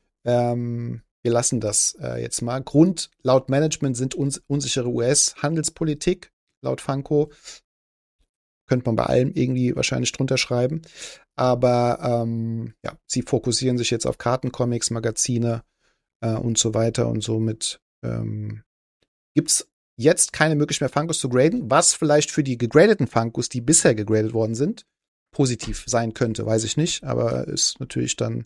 wir lassen das jetzt mal. Grund laut Management sind unsichere US-Handelspolitik, laut Funko. Könnte man bei allem irgendwie wahrscheinlich drunter schreiben. Aber ja, sie fokussieren sich jetzt auf Kartencomics, Magazine und so weiter. Und somit gibt's jetzt keine Möglichkeit mehr, Funkos zu graden, was vielleicht für die gegradeten Funkos, die bisher gegradet worden sind, positiv sein könnte, weiß ich nicht. Aber ist natürlich dann,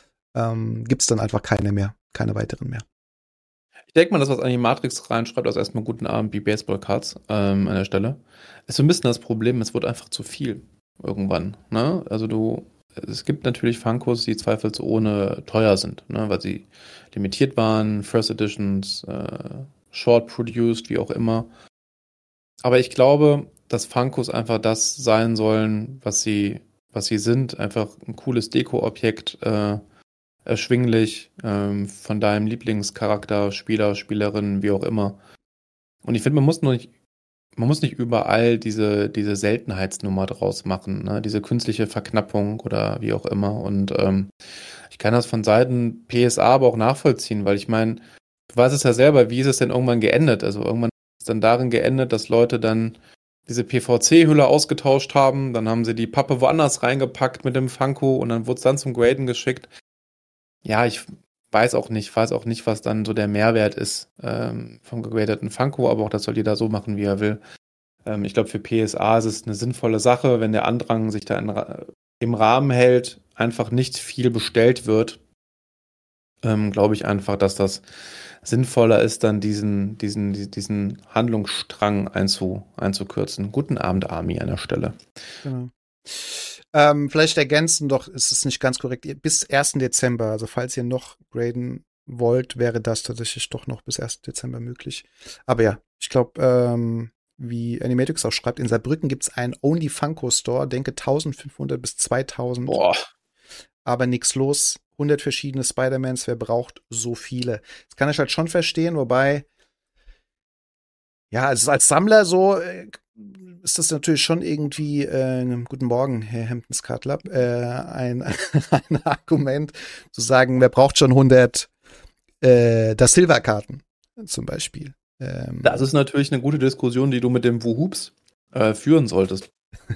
gibt's dann einfach keine mehr, keine weiteren mehr. Ich denke mal, das, was Animatrix reinschreibt, also erstmal guten Abend, wie Baseball-Cards an der Stelle, ist so ein bisschen das Problem, es wird einfach zu viel irgendwann. Ne? Also es gibt natürlich Funkos, die zweifelsohne teuer sind, ne? Weil sie limitiert waren, First Editions, Short Produced, wie auch immer. Aber ich glaube, dass Funkos einfach das sein sollen, was sie sind. Einfach ein cooles Deko-Objekt, erschwinglich, von deinem Lieblingscharakter, Spieler, Spielerin, wie auch immer. Und ich finde, man muss nicht überall diese Seltenheitsnummer draus machen, ne? Diese künstliche Verknappung oder wie auch immer. Und ich kann das von Seiten PSA aber auch nachvollziehen, weil ich meine, du weißt es ja selber, wie ist es denn irgendwann geendet? Also irgendwann ist es dann darin geendet, dass Leute dann diese PVC-Hülle ausgetauscht haben, dann haben sie die Pappe woanders reingepackt mit dem Funko und dann wurde es dann zum Graden geschickt. Ja, ich weiß auch nicht, was dann so der Mehrwert ist vom gegradeten Funko, aber auch das soll jeder so machen, wie er will. Ich glaube, für PSA ist es eine sinnvolle Sache, wenn der Andrang sich da im Rahmen hält, einfach nicht viel bestellt wird. Glaube ich einfach, dass das sinnvoller ist, dann diesen Handlungsstrang einzukürzen. Guten Abend, Army, an der Stelle. Genau. Vielleicht ergänzen doch, ist es nicht ganz korrekt, bis 1. Dezember, also falls ihr noch graden wollt, wäre das tatsächlich doch noch bis 1. Dezember möglich. Aber ja, ich glaube, wie Animatrix auch schreibt, in Saarbrücken gibt es einen Only Funko Store, denke 1500 bis 2000. Boah. Aber nix los. 100 verschiedene Spider-Mans, wer braucht so viele? Das kann ich halt schon verstehen, wobei, ja, also als Sammler so ist das natürlich schon irgendwie, guten Morgen, Herr Hamptons Card Lab, ein Argument zu sagen, wer braucht schon 100 das Silver-Karten zum Beispiel. Das ist natürlich eine gute Diskussion, die du mit dem Wuhoops führen solltest.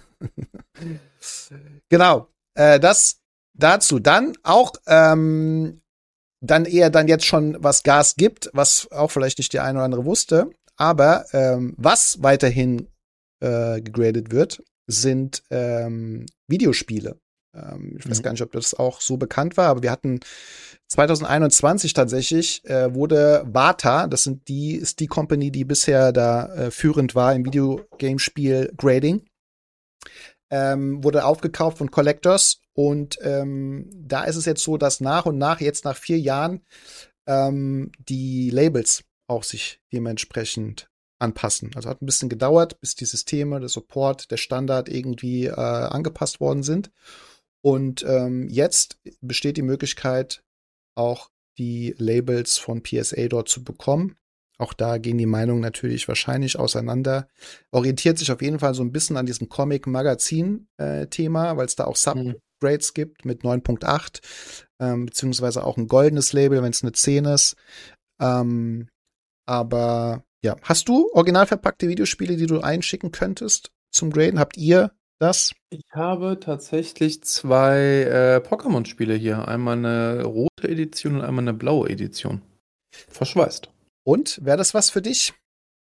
Genau, das dazu. Dann auch dann eher dann jetzt schon, was Gas gibt, was auch vielleicht nicht der eine oder andere wusste, aber was weiterhin gegradet wird, sind Videospiele. Ich weiß gar nicht, ob das auch so bekannt war, aber wir hatten 2021 tatsächlich wurde Vata, ist die Company, die bisher da führend war im Videogamespiel Grading, wurde aufgekauft von Collectors und da ist es jetzt so, dass nach und nach, jetzt nach 4 Jahren, die Labels auch sich dementsprechend anpassen. Also hat ein bisschen gedauert, bis die Systeme, der Support, der Standard irgendwie angepasst worden sind. Und jetzt besteht die Möglichkeit, auch die Labels von PSA dort zu bekommen. Auch da gehen die Meinungen natürlich wahrscheinlich auseinander. Orientiert sich auf jeden Fall so ein bisschen an diesem Comic-Magazin-Thema, weil es da auch Subgrades gibt mit 9.8, beziehungsweise auch ein goldenes Label, wenn es eine 10 ist. Aber ja, hast du original verpackte Videospiele, die du einschicken könntest zum Graden? Habt ihr das? Ich habe tatsächlich 2 Pokémon-Spiele hier. Einmal eine rote Edition und einmal eine blaue Edition. Verschweißt. Und wäre das was für dich?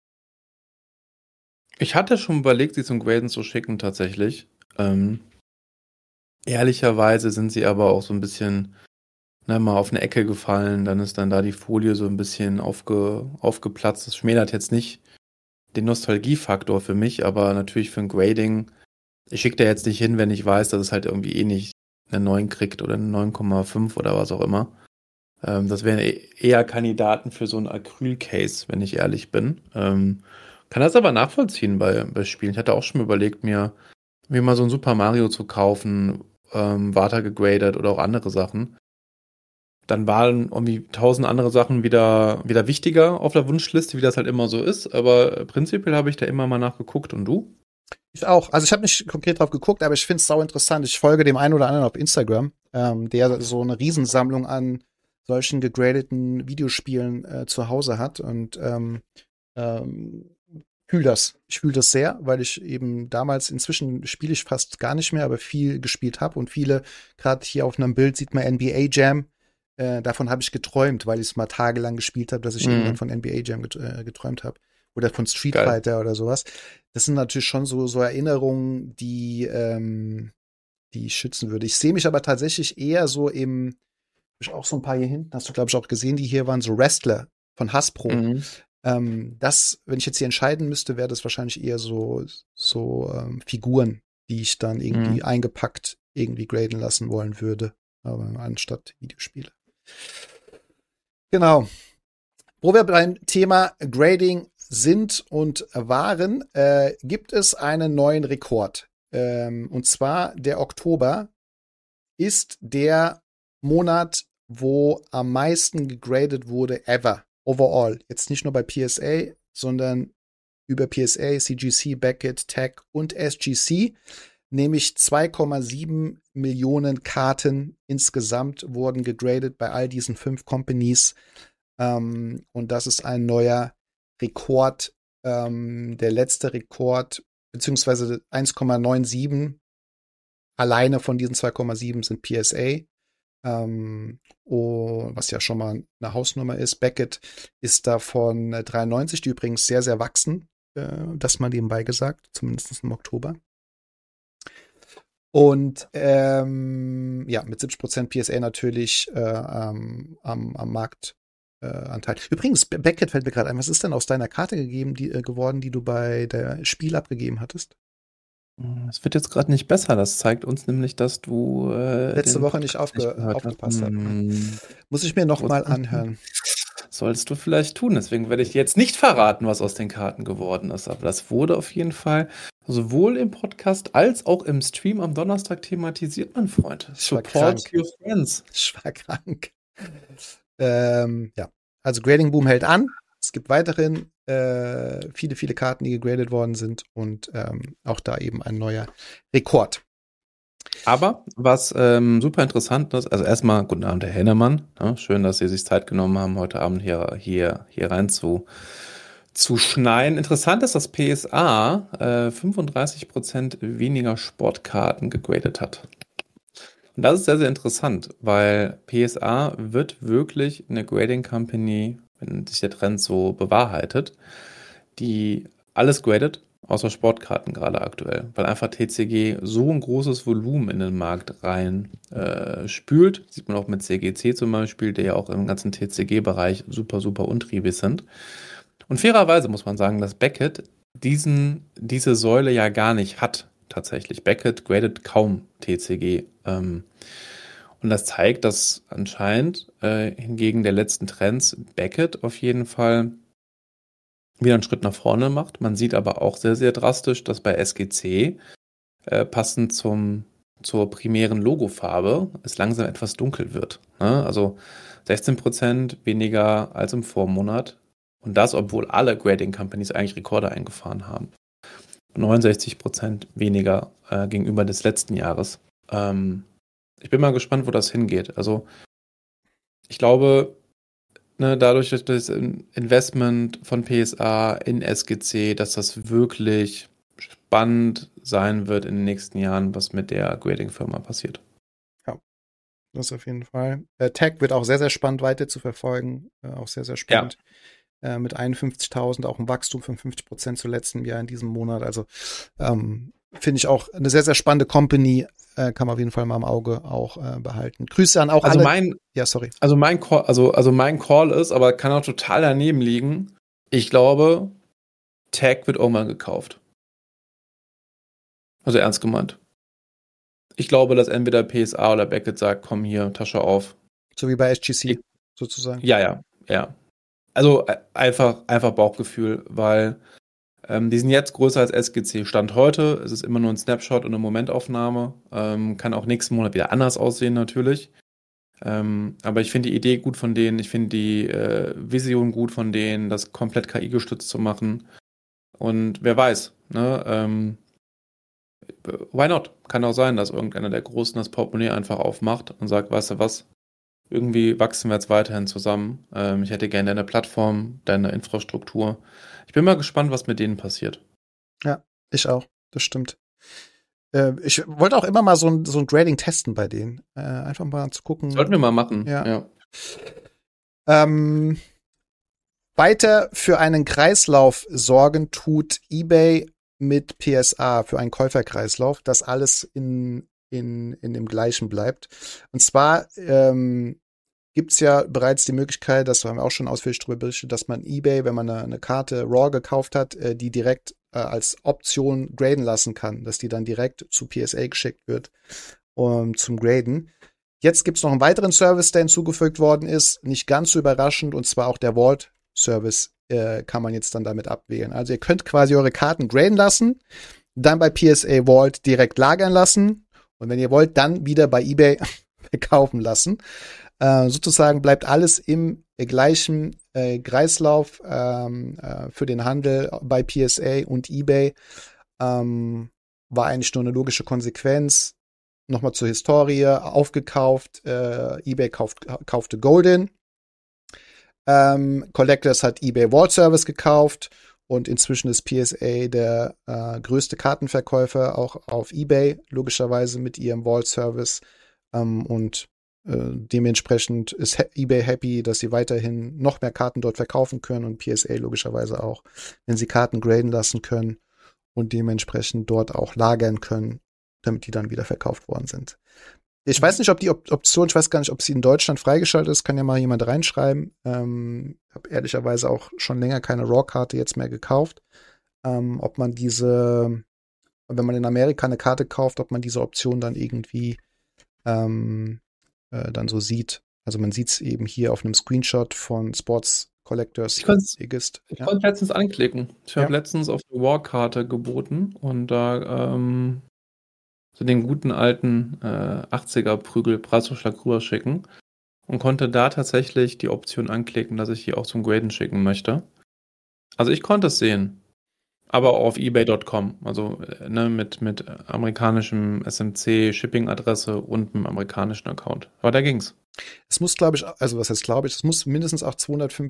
Ich hatte schon überlegt, sie zum Graden zu schicken, tatsächlich. Ehrlicherweise sind sie aber auch so ein bisschen mal auf eine Ecke gefallen. Dann ist dann da die Folie so ein bisschen aufgeplatzt. Das schmälert jetzt nicht den Nostalgiefaktor für mich, aber natürlich für ein Grading. Ich schicke da jetzt nicht hin, wenn ich weiß, dass es halt irgendwie eh nicht eine 9 kriegt oder eine 9,5 oder was auch immer. Das wären eher Kandidaten für so ein Acryl-Case, wenn ich ehrlich bin. Kann das aber nachvollziehen bei Spielen. Ich hatte auch schon überlegt, mir mal so ein Super Mario zu kaufen, weiter gegradet oder auch andere Sachen. Dann waren irgendwie 1000 andere Sachen wieder wichtiger auf der Wunschliste, wie das halt immer so ist. Aber prinzipiell habe ich da immer mal nachgeguckt. Und du? Ich auch. Also ich habe nicht konkret drauf geguckt, aber ich finde es sau interessant. Ich folge dem einen oder anderen auf Instagram, der so eine Riesensammlung an solchen gegradeten Videospielen zu Hause hat. Und fühle das. Ich fühle das sehr, weil ich eben damals, inzwischen spiele ich fast gar nicht mehr, aber viel gespielt habe. Und viele, gerade hier auf einem Bild sieht man NBA Jam. Davon habe ich geträumt, weil ich es mal tagelang gespielt habe, dass ich irgendwann von NBA Jam geträumt habe. Oder von Street Fighter oder sowas. Das sind natürlich schon so Erinnerungen, die ich schützen würde. Ich sehe mich aber tatsächlich eher so hab ich auch so ein paar hier hinten, hast du, glaube ich, auch gesehen, die hier waren so Wrestler von Hasbro. Wenn ich jetzt hier entscheiden müsste, wäre das wahrscheinlich eher so Figuren, die ich dann irgendwie eingepackt irgendwie graden lassen wollen würde. Aber anstatt Videospiele. Genau. Wo wir beim Thema Grading sind und waren, gibt es einen neuen Rekord. Und zwar der Oktober ist der Monat, wo am meisten gegradet wurde ever. Overall. Jetzt nicht nur bei PSA, sondern über PSA, CGC, Beckett, Tech und SGC. Nämlich 2,7 Millionen Karten insgesamt wurden gegradet bei all diesen 5 Companies. Und das ist ein neuer Rekord. Der letzte Rekord, beziehungsweise 1,97 alleine von diesen 2,7 sind PSA. Was ja schon mal eine Hausnummer ist. Beckett ist davon 93, die übrigens sehr, sehr wachsen. Das mal nebenbei gesagt, zumindest im Oktober. Und mit 70% PSA natürlich am Marktanteil. Übrigens, Beckett fällt mir gerade ein, was ist denn aus deiner Karte geworden, die du bei der Spiel abgegeben hattest? Es wird jetzt gerade nicht besser. Das zeigt uns nämlich, dass du letzte Woche nicht aufgepasst hast. Muss ich mir noch mal anhören. Solltest du vielleicht tun. Deswegen werde ich jetzt nicht verraten, was aus den Karten geworden ist. Aber das wurde auf jeden Fall sowohl im Podcast als auch im Stream am Donnerstag thematisiert, mein Freund. Support your friends. Ich war krank. Also Grading Boom hält an. Es gibt weiterhin viele, viele Karten, die gegradet worden sind und auch da eben ein neuer Rekord. Aber was super interessant ist, also erstmal guten Abend, Herr Hennemann. Ja, schön, dass Sie sich Zeit genommen haben, heute Abend hier rein zu schneiden. Interessant ist, dass PSA 35% weniger Sportkarten gegradet hat. Und das ist sehr, sehr interessant, weil PSA wird wirklich eine Grading Company, wenn sich der Trend so bewahrheitet, die alles gradet, außer Sportkarten gerade aktuell, weil einfach TCG so ein großes Volumen in den Markt rein spült. Sieht man auch mit CGC zum Beispiel, der ja auch im ganzen TCG-Bereich super, super untriebig sind. Und fairerweise muss man sagen, dass Beckett diese Säule ja gar nicht hat, tatsächlich. Beckett gradet kaum TCG. Und das zeigt, dass anscheinend hingegen der letzten Trends Beckett auf jeden Fall wieder einen Schritt nach vorne macht. Man sieht aber auch sehr, sehr drastisch, dass bei SGC passend zur primären Logofarbe es langsam etwas dunkel wird. Ne? Also 16% weniger als im Vormonat. Und das, obwohl alle Grading Companies eigentlich Rekorde eingefahren haben. 69% weniger gegenüber des letzten Jahres. Ich bin mal gespannt, wo das hingeht. Also ich glaube, dadurch, dass das Investment von PSA in SGC, dass das wirklich spannend sein wird in den nächsten Jahren, was mit der Grading-Firma passiert. Das auf jeden Fall. Tech wird auch sehr, sehr spannend weiter zu verfolgen. Auch sehr, sehr spannend. Mit 51.000, auch ein Wachstum von 50% zu letztem Jahr in diesem Monat. Also finde ich auch eine sehr, sehr spannende Company. Kann man auf jeden Fall mal im Auge auch behalten. Grüße an auch alle. Mein Call ist, aber kann auch total daneben liegen. Ich glaube, Tech wird auch mal gekauft. Also ernst gemeint. Ich glaube, dass entweder PSA oder Beckett sagt, komm hier, Tasche auf. So wie bei SGC sozusagen. Ja. Also einfach Bauchgefühl, weil die sind jetzt größer als SGC. Stand heute, es ist immer nur ein Snapshot und eine Momentaufnahme. Kann auch nächsten Monat wieder anders aussehen natürlich. Aber ich finde die Idee gut von denen, ich finde die Vision gut von denen, das komplett KI-gestützt zu machen. Und wer weiß, ne? Why not? Kann auch sein, dass irgendeiner der Großen das Portemonnaie einfach aufmacht und sagt, weißt du was, irgendwie wachsen wir jetzt weiterhin zusammen. Ich hätte gerne deine Plattform, deine Infrastruktur. Ich bin mal gespannt, was mit denen passiert. Ja, ich auch. Das stimmt. Ich wollte auch immer mal so ein Grading testen bei denen. Einfach mal zu gucken. Sollten wir mal machen. Ja. Weiter für einen Kreislauf sorgen tut eBay mit PSA für einen Käuferkreislauf, dass alles in dem gleichen bleibt. Und zwar gibt's ja bereits die Möglichkeit, das haben wir auch schon ausführlich darüber berichtet, dass man eBay, wenn man eine Karte RAW gekauft hat, die direkt als Option graden lassen kann, dass die dann direkt zu PSA geschickt wird zum Graden. Jetzt gibt's noch einen weiteren Service, der hinzugefügt worden ist, nicht ganz so überraschend, und zwar auch der Vault-Service kann man jetzt dann damit abwählen. Also ihr könnt quasi eure Karten graden lassen, dann bei PSA Vault direkt lagern lassen und wenn ihr wollt, dann wieder bei eBay verkaufen lassen. Sozusagen bleibt alles im gleichen Kreislauf für den Handel bei PSA und eBay. War eigentlich nur eine logische Konsequenz. Nochmal zur Historie, aufgekauft, eBay kaufte Golden. Collectors hat eBay Vault Service gekauft und inzwischen ist PSA der größte Kartenverkäufer auch auf eBay, logischerweise mit ihrem Vault Service. Und dementsprechend ist eBay happy, dass sie weiterhin noch mehr Karten dort verkaufen können und PSA logischerweise auch, wenn sie Karten graden lassen können und dementsprechend dort auch lagern können, damit die dann wieder verkauft worden sind. Ich weiß nicht, ob die Option, ich weiß gar nicht, ob sie in Deutschland freigeschaltet ist, kann ja mal jemand reinschreiben. Habe ehrlicherweise auch schon länger keine RAW-Karte jetzt mehr gekauft. Ob man wenn man in Amerika eine Karte kauft, ob man diese Option dann irgendwie dann so sieht. Also man sieht es eben hier auf einem Screenshot von Sports Collectors. Ich konnte letztens anklicken. Ich habe letztens auf eine RAW-Karte geboten und da so den guten alten 80er-Prügel Preisvorschlag rüberschicken und konnte da tatsächlich die Option anklicken, dass ich die auch zum Graden schicken möchte. Also ich konnte es sehen, aber auf ebay.com, also mit amerikanischem SMC-Shipping-Adresse und einem amerikanischen Account. Aber da ging's. Es muss, glaube ich, also was heißt glaube ich, es muss mindestens auch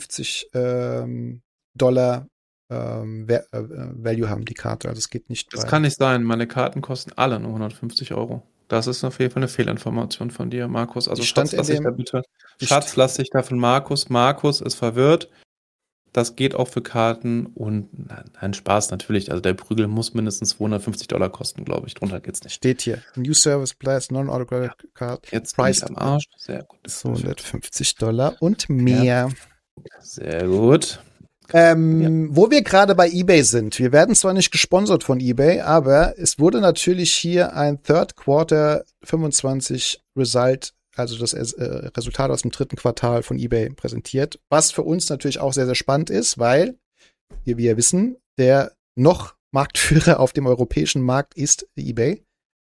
$250 Value haben, die Karte. Also es geht nicht. Das kann nicht sein. Meine Karten kosten alle nur 150 €. Das ist auf jeden Fall eine Fehlinformation von dir, Markus. Also Schatz, lass dich da von Markus. Markus ist verwirrt. Das geht auch für Karten und nein, Spaß natürlich. Also der Prügel muss mindestens $250 kosten, glaube ich. Drunter geht's nicht. Steht hier. New Service Price, Non-Autograph Card. Jetzt Price am Arsch. Sehr gut. $250 und mehr. Ja. Sehr gut. Wo wir gerade bei eBay sind, wir werden zwar nicht gesponsert von eBay, aber es wurde natürlich hier ein Third Quarter 25 Result, also das Resultat aus dem dritten Quartal von eBay präsentiert, was für uns natürlich auch sehr, sehr spannend ist, weil, wie wir wissen, der noch Marktführer auf dem europäischen Markt ist eBay.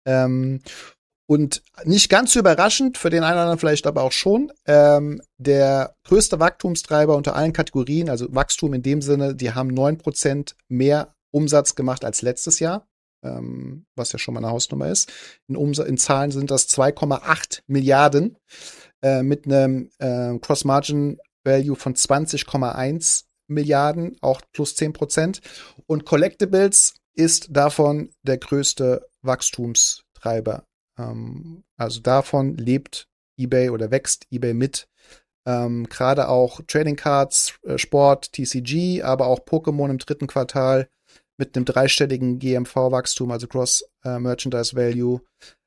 Und nicht ganz so überraschend, für den einen oder anderen vielleicht aber auch schon, der größte Wachstumstreiber unter allen Kategorien, also Wachstum in dem Sinne, die haben 9% mehr Umsatz gemacht als letztes Jahr, was ja schon mal eine Hausnummer ist. In Zahlen sind das 2,8 Milliarden mit einem Cross-Margin Value von 20,1 Milliarden, auch plus 10%. Und Collectibles ist davon der größte Wachstumstreiber. Also davon lebt eBay oder wächst eBay mit. Gerade auch Trading Cards, Sport, TCG, aber auch Pokémon im dritten Quartal mit einem dreistelligen GMV-Wachstum, also Gross Merchandise Value.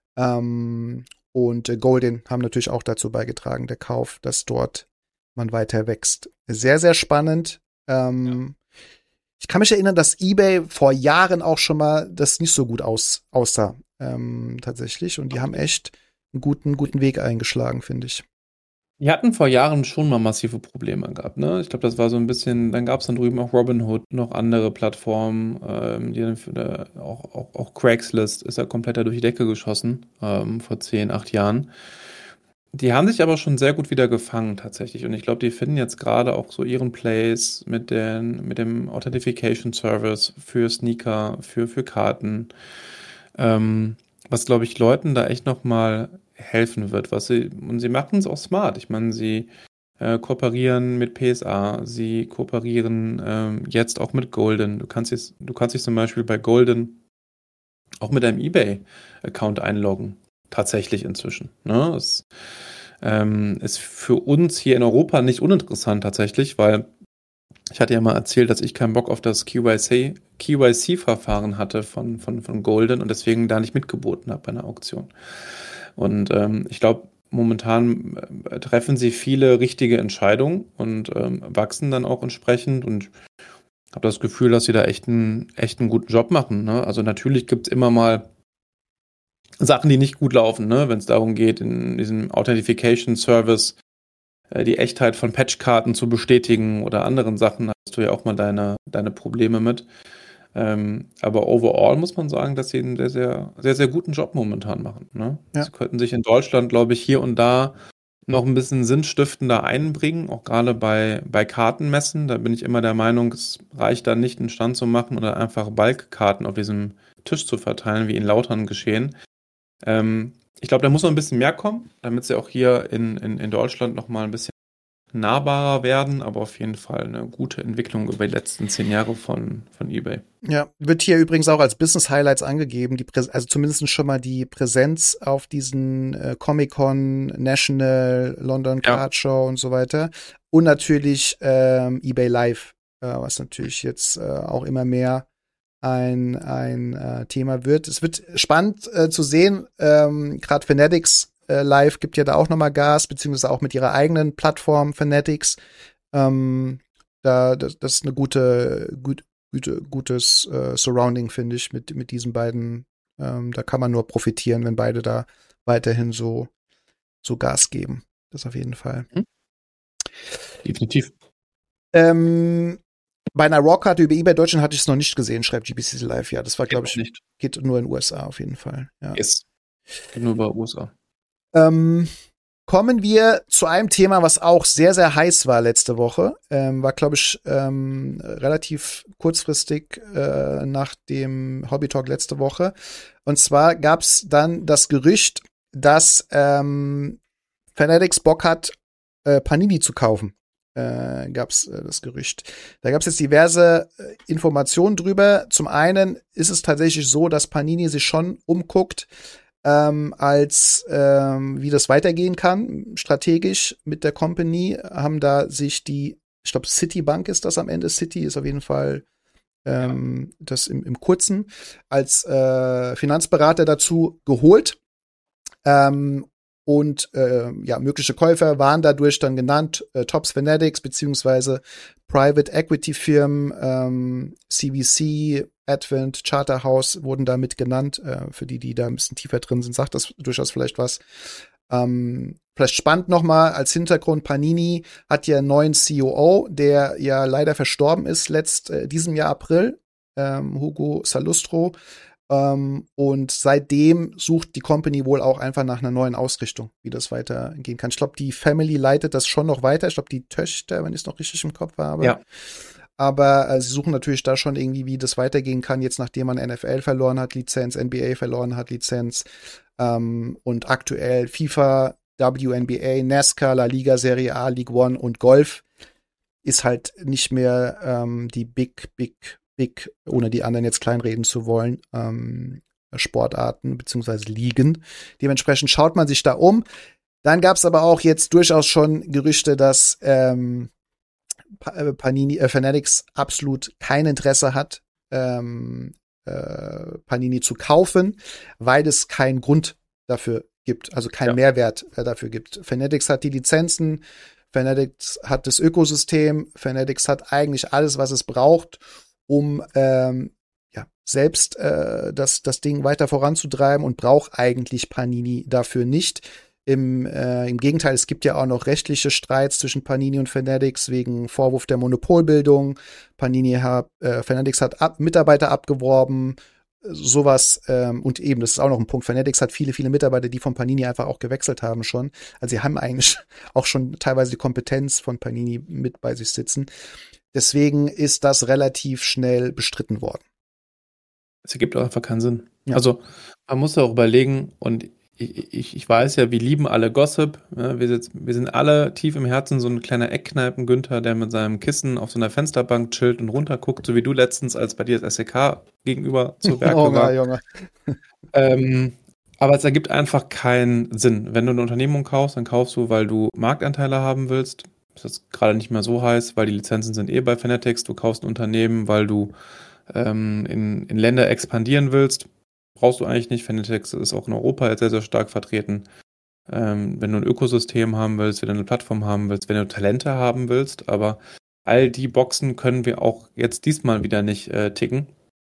Und Goldin haben natürlich auch dazu beigetragen, der Kauf, dass dort man weiter wächst. Sehr, sehr spannend. Ich kann mich erinnern, dass eBay vor Jahren auch schon mal das nicht so gut aussah. Tatsächlich. Und die haben echt einen guten Weg eingeschlagen, finde ich. Die hatten vor Jahren schon mal massive Probleme gehabt, ne? Ich glaube, das war so ein bisschen, dann gab es dann drüben auch Robinhood, noch andere Plattformen, auch Craigslist ist ja komplett durch die Decke geschossen, vor 10, 8 Jahren. Die haben sich aber schon sehr gut wieder gefangen, tatsächlich. Und ich glaube, die finden jetzt gerade auch so ihren Place mit dem Authentication Service für Sneaker, für Karten, was, glaube ich, Leuten da echt nochmal helfen wird, und sie machen es auch smart. Ich meine, sie kooperieren mit PSA, sie kooperieren jetzt auch mit Goldin. Du kannst dich zum Beispiel bei Goldin auch mit einem eBay-Account einloggen. Tatsächlich inzwischen. Ne? Das ist für uns hier in Europa nicht uninteressant tatsächlich, weil ich hatte ja mal erzählt, dass ich keinen Bock auf das KYC-Verfahren hatte von Goldin und deswegen da nicht mitgeboten habe bei einer Auktion. Und ich glaube, momentan treffen sie viele richtige Entscheidungen und wachsen dann auch entsprechend und habe das Gefühl, dass sie da echt einen guten Job machen. Ne? Also natürlich gibt es immer mal Sachen, die nicht gut laufen, ne? Wenn es darum geht, in diesem Authentication Service die Echtheit von Patchkarten zu bestätigen oder anderen Sachen, hast du ja auch mal deine Probleme mit. Aber overall muss man sagen, dass sie einen sehr, sehr, sehr, sehr guten Job momentan machen. Ne? Ja. Sie könnten sich in Deutschland, glaube ich, hier und da noch ein bisschen sinnstiftender einbringen, auch gerade bei Kartenmessen. Da bin ich immer der Meinung, es reicht da nicht, einen Stand zu machen oder einfach Balkkarten auf diesem Tisch zu verteilen, wie in Lautern geschehen. Ich glaube, da muss noch ein bisschen mehr kommen, damit sie auch hier in Deutschland noch mal ein bisschen nahbarer werden, aber auf jeden Fall eine gute Entwicklung über die letzten 10 Jahre von eBay. Ja, wird hier übrigens auch als Business Highlights angegeben, also zumindest schon mal die Präsenz auf diesen Comic-Con, National, London Card Show und so weiter. Und natürlich eBay Live, was natürlich jetzt auch immer mehr ein Thema wird. Es wird spannend zu sehen, gerade Fanatics Live gibt ja da auch nochmal Gas, beziehungsweise auch mit ihrer eigenen Plattform Fanatics. Das ist eine gutes Surrounding, finde ich, mit diesen beiden. Da kann man nur profitieren, wenn beide da weiterhin so Gas geben. Das auf jeden Fall. Definitiv. Bei einer Raw-Karte über eBay Deutschland hatte ich es noch nicht gesehen, schreibt GBC Live. Ja, das war, glaube ich, nicht. Geht nur in den USA auf jeden Fall. Ja. Yes. Geht nur bei USA. Kommen wir zu einem Thema, was auch sehr, sehr heiß war letzte Woche. War, glaube ich, relativ kurzfristig nach dem Hobby Talk letzte Woche. Und zwar gab es dann das Gerücht, dass Fanatics Bock hat, Panini zu kaufen. Gab's das Gerücht. Da gab's jetzt diverse Informationen drüber. Zum einen ist es tatsächlich so, dass Panini sich schon umguckt, wie das weitergehen kann, strategisch mit der Company, haben da sich ich glaube Citibank ist das am Ende, Citi ist auf jeden Fall das im Kurzen, als Finanzberater dazu geholt. Mögliche Käufer waren dadurch dann genannt, Topps Fanatics beziehungsweise Private Equity Firmen, CVC, Advent, Charterhouse wurden damit genannt. Für die da ein bisschen tiefer drin sind, sagt das durchaus vielleicht was. Vielleicht spannend nochmal als Hintergrund, Panini hat ja einen neuen COO, der ja leider verstorben ist diesem Jahr April, Hugo Salustro. Und seitdem sucht die Company wohl auch einfach nach einer neuen Ausrichtung, wie das weitergehen kann. Ich glaube, die Family leitet das schon noch weiter. Ich glaube, die Töchter, wenn ich es noch richtig im Kopf habe. Ja. Aber sie suchen natürlich da schon irgendwie, wie das weitergehen kann, jetzt nachdem man NFL verloren hat, Lizenz, NBA verloren hat, Lizenz. Und aktuell FIFA WNBA, NASCAR, La Liga, Serie A, League One und Golf ist halt nicht mehr die Big, ohne die anderen jetzt kleinreden zu wollen, Sportarten beziehungsweise Ligen. Dementsprechend schaut man sich da um. Dann gab es aber auch jetzt durchaus schon Gerüchte, dass Fanatics absolut kein Interesse hat, Panini zu kaufen, weil es keinen Grund dafür gibt, also keinen Mehrwert dafür gibt. Fanatics hat die Lizenzen, Fanatics hat das Ökosystem, Fanatics hat eigentlich alles, was es braucht, um selbst das Ding weiter voranzutreiben und braucht eigentlich Panini dafür nicht. Im Gegenteil, es gibt ja auch noch rechtliche Streits zwischen Panini und Fanatics wegen Vorwurf der Monopolbildung. Fanatics hat Mitarbeiter abgeworben, sowas. Und eben, das ist auch noch ein Punkt. Fanatics hat viele, viele Mitarbeiter, die von Panini einfach auch gewechselt haben schon. Also sie haben eigentlich auch schon teilweise die Kompetenz von Panini mit bei sich sitzen. Deswegen ist das relativ schnell bestritten worden. Es ergibt auch einfach keinen Sinn. Ja. Also man muss ja auch überlegen, und ich weiß ja, wir lieben alle Gossip. Ja, wir sind alle tief im Herzen so ein kleiner Eckkneipen-Günther, der mit seinem Kissen auf so einer Fensterbank chillt und runterguckt, so wie du letztens, als bei dir das SEK gegenüber zu Werke war. Junge. Aber es ergibt einfach keinen Sinn. Wenn du eine Unternehmung kaufst, dann kaufst du, weil du Marktanteile haben willst. Das ist gerade nicht mehr so heiß, weil die Lizenzen sind bei Fanatics. Du kaufst ein Unternehmen, weil du in Länder expandieren willst. Brauchst du eigentlich nicht. Fanatics ist auch in Europa jetzt sehr, sehr stark vertreten. Wenn du ein Ökosystem haben willst, wenn du eine Plattform haben willst, wenn du Talente haben willst, aber all die Boxen können wir auch jetzt diesmal wieder nicht ticken.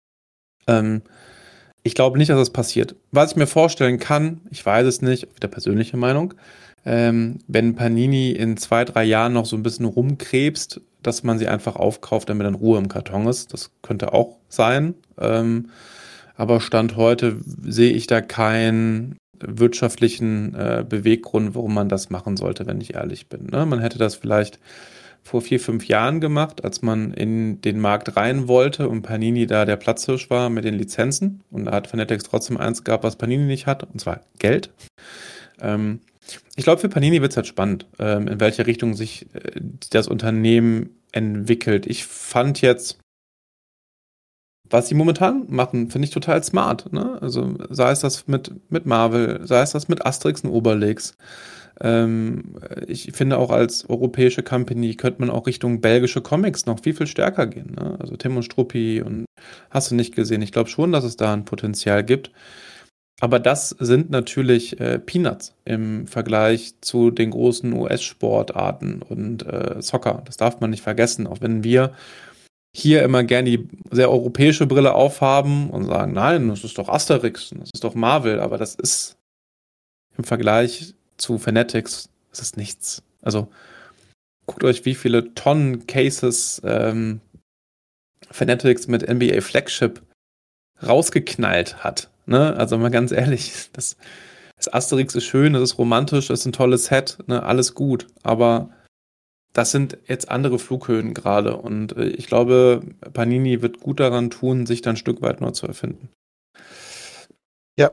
Ich glaube nicht, dass das passiert. Was ich mir vorstellen kann, ich weiß es nicht, wieder persönliche Meinung, wenn Panini in 2-3 Jahren noch so ein bisschen rumkrebst, dass man sie einfach aufkauft, damit dann Ruhe im Karton ist. Das könnte auch sein. Aber Stand heute sehe ich da keinen wirtschaftlichen Beweggrund, warum man das machen sollte, wenn ich ehrlich bin. Ne? Man hätte das vielleicht vor 4-5 Jahren gemacht, als man in den Markt rein wollte und Panini da der Platzhirsch war mit den Lizenzen. Und da hat Fanatics trotzdem eins gehabt, was Panini nicht hat, und zwar Geld. Ich glaube, für Panini wird es halt spannend, in welche Richtung sich das Unternehmen entwickelt. Ich fand jetzt, was sie momentan machen, finde ich total smart. Ne? Also sei es das mit Marvel, sei es das mit Asterix und Obelix. Ich finde auch als europäische Company könnte man auch Richtung belgische Comics noch viel, viel stärker gehen. Ne? Also Tim und Struppi und hast du nicht gesehen. Ich glaube schon, dass es da ein Potenzial gibt. Aber das sind natürlich Peanuts im Vergleich zu den großen US-Sportarten und Soccer. Das darf man nicht vergessen, auch wenn wir hier immer gerne die sehr europäische Brille aufhaben und sagen, nein, das ist doch Asterix, das ist doch Marvel, aber das ist im Vergleich zu Fanatics, das ist nichts. Also guckt euch, wie viele Tonnen Cases Fanatics mit NBA Flagship rausgeknallt hat. Ne? Also mal ganz ehrlich, das Asterix ist schön, das ist romantisch, das ist ein tolles Set, ne? Alles gut, aber das sind jetzt andere Flughöhen gerade und ich glaube, Panini wird gut daran tun, sich dann ein Stück weit neu zu erfinden. Ja,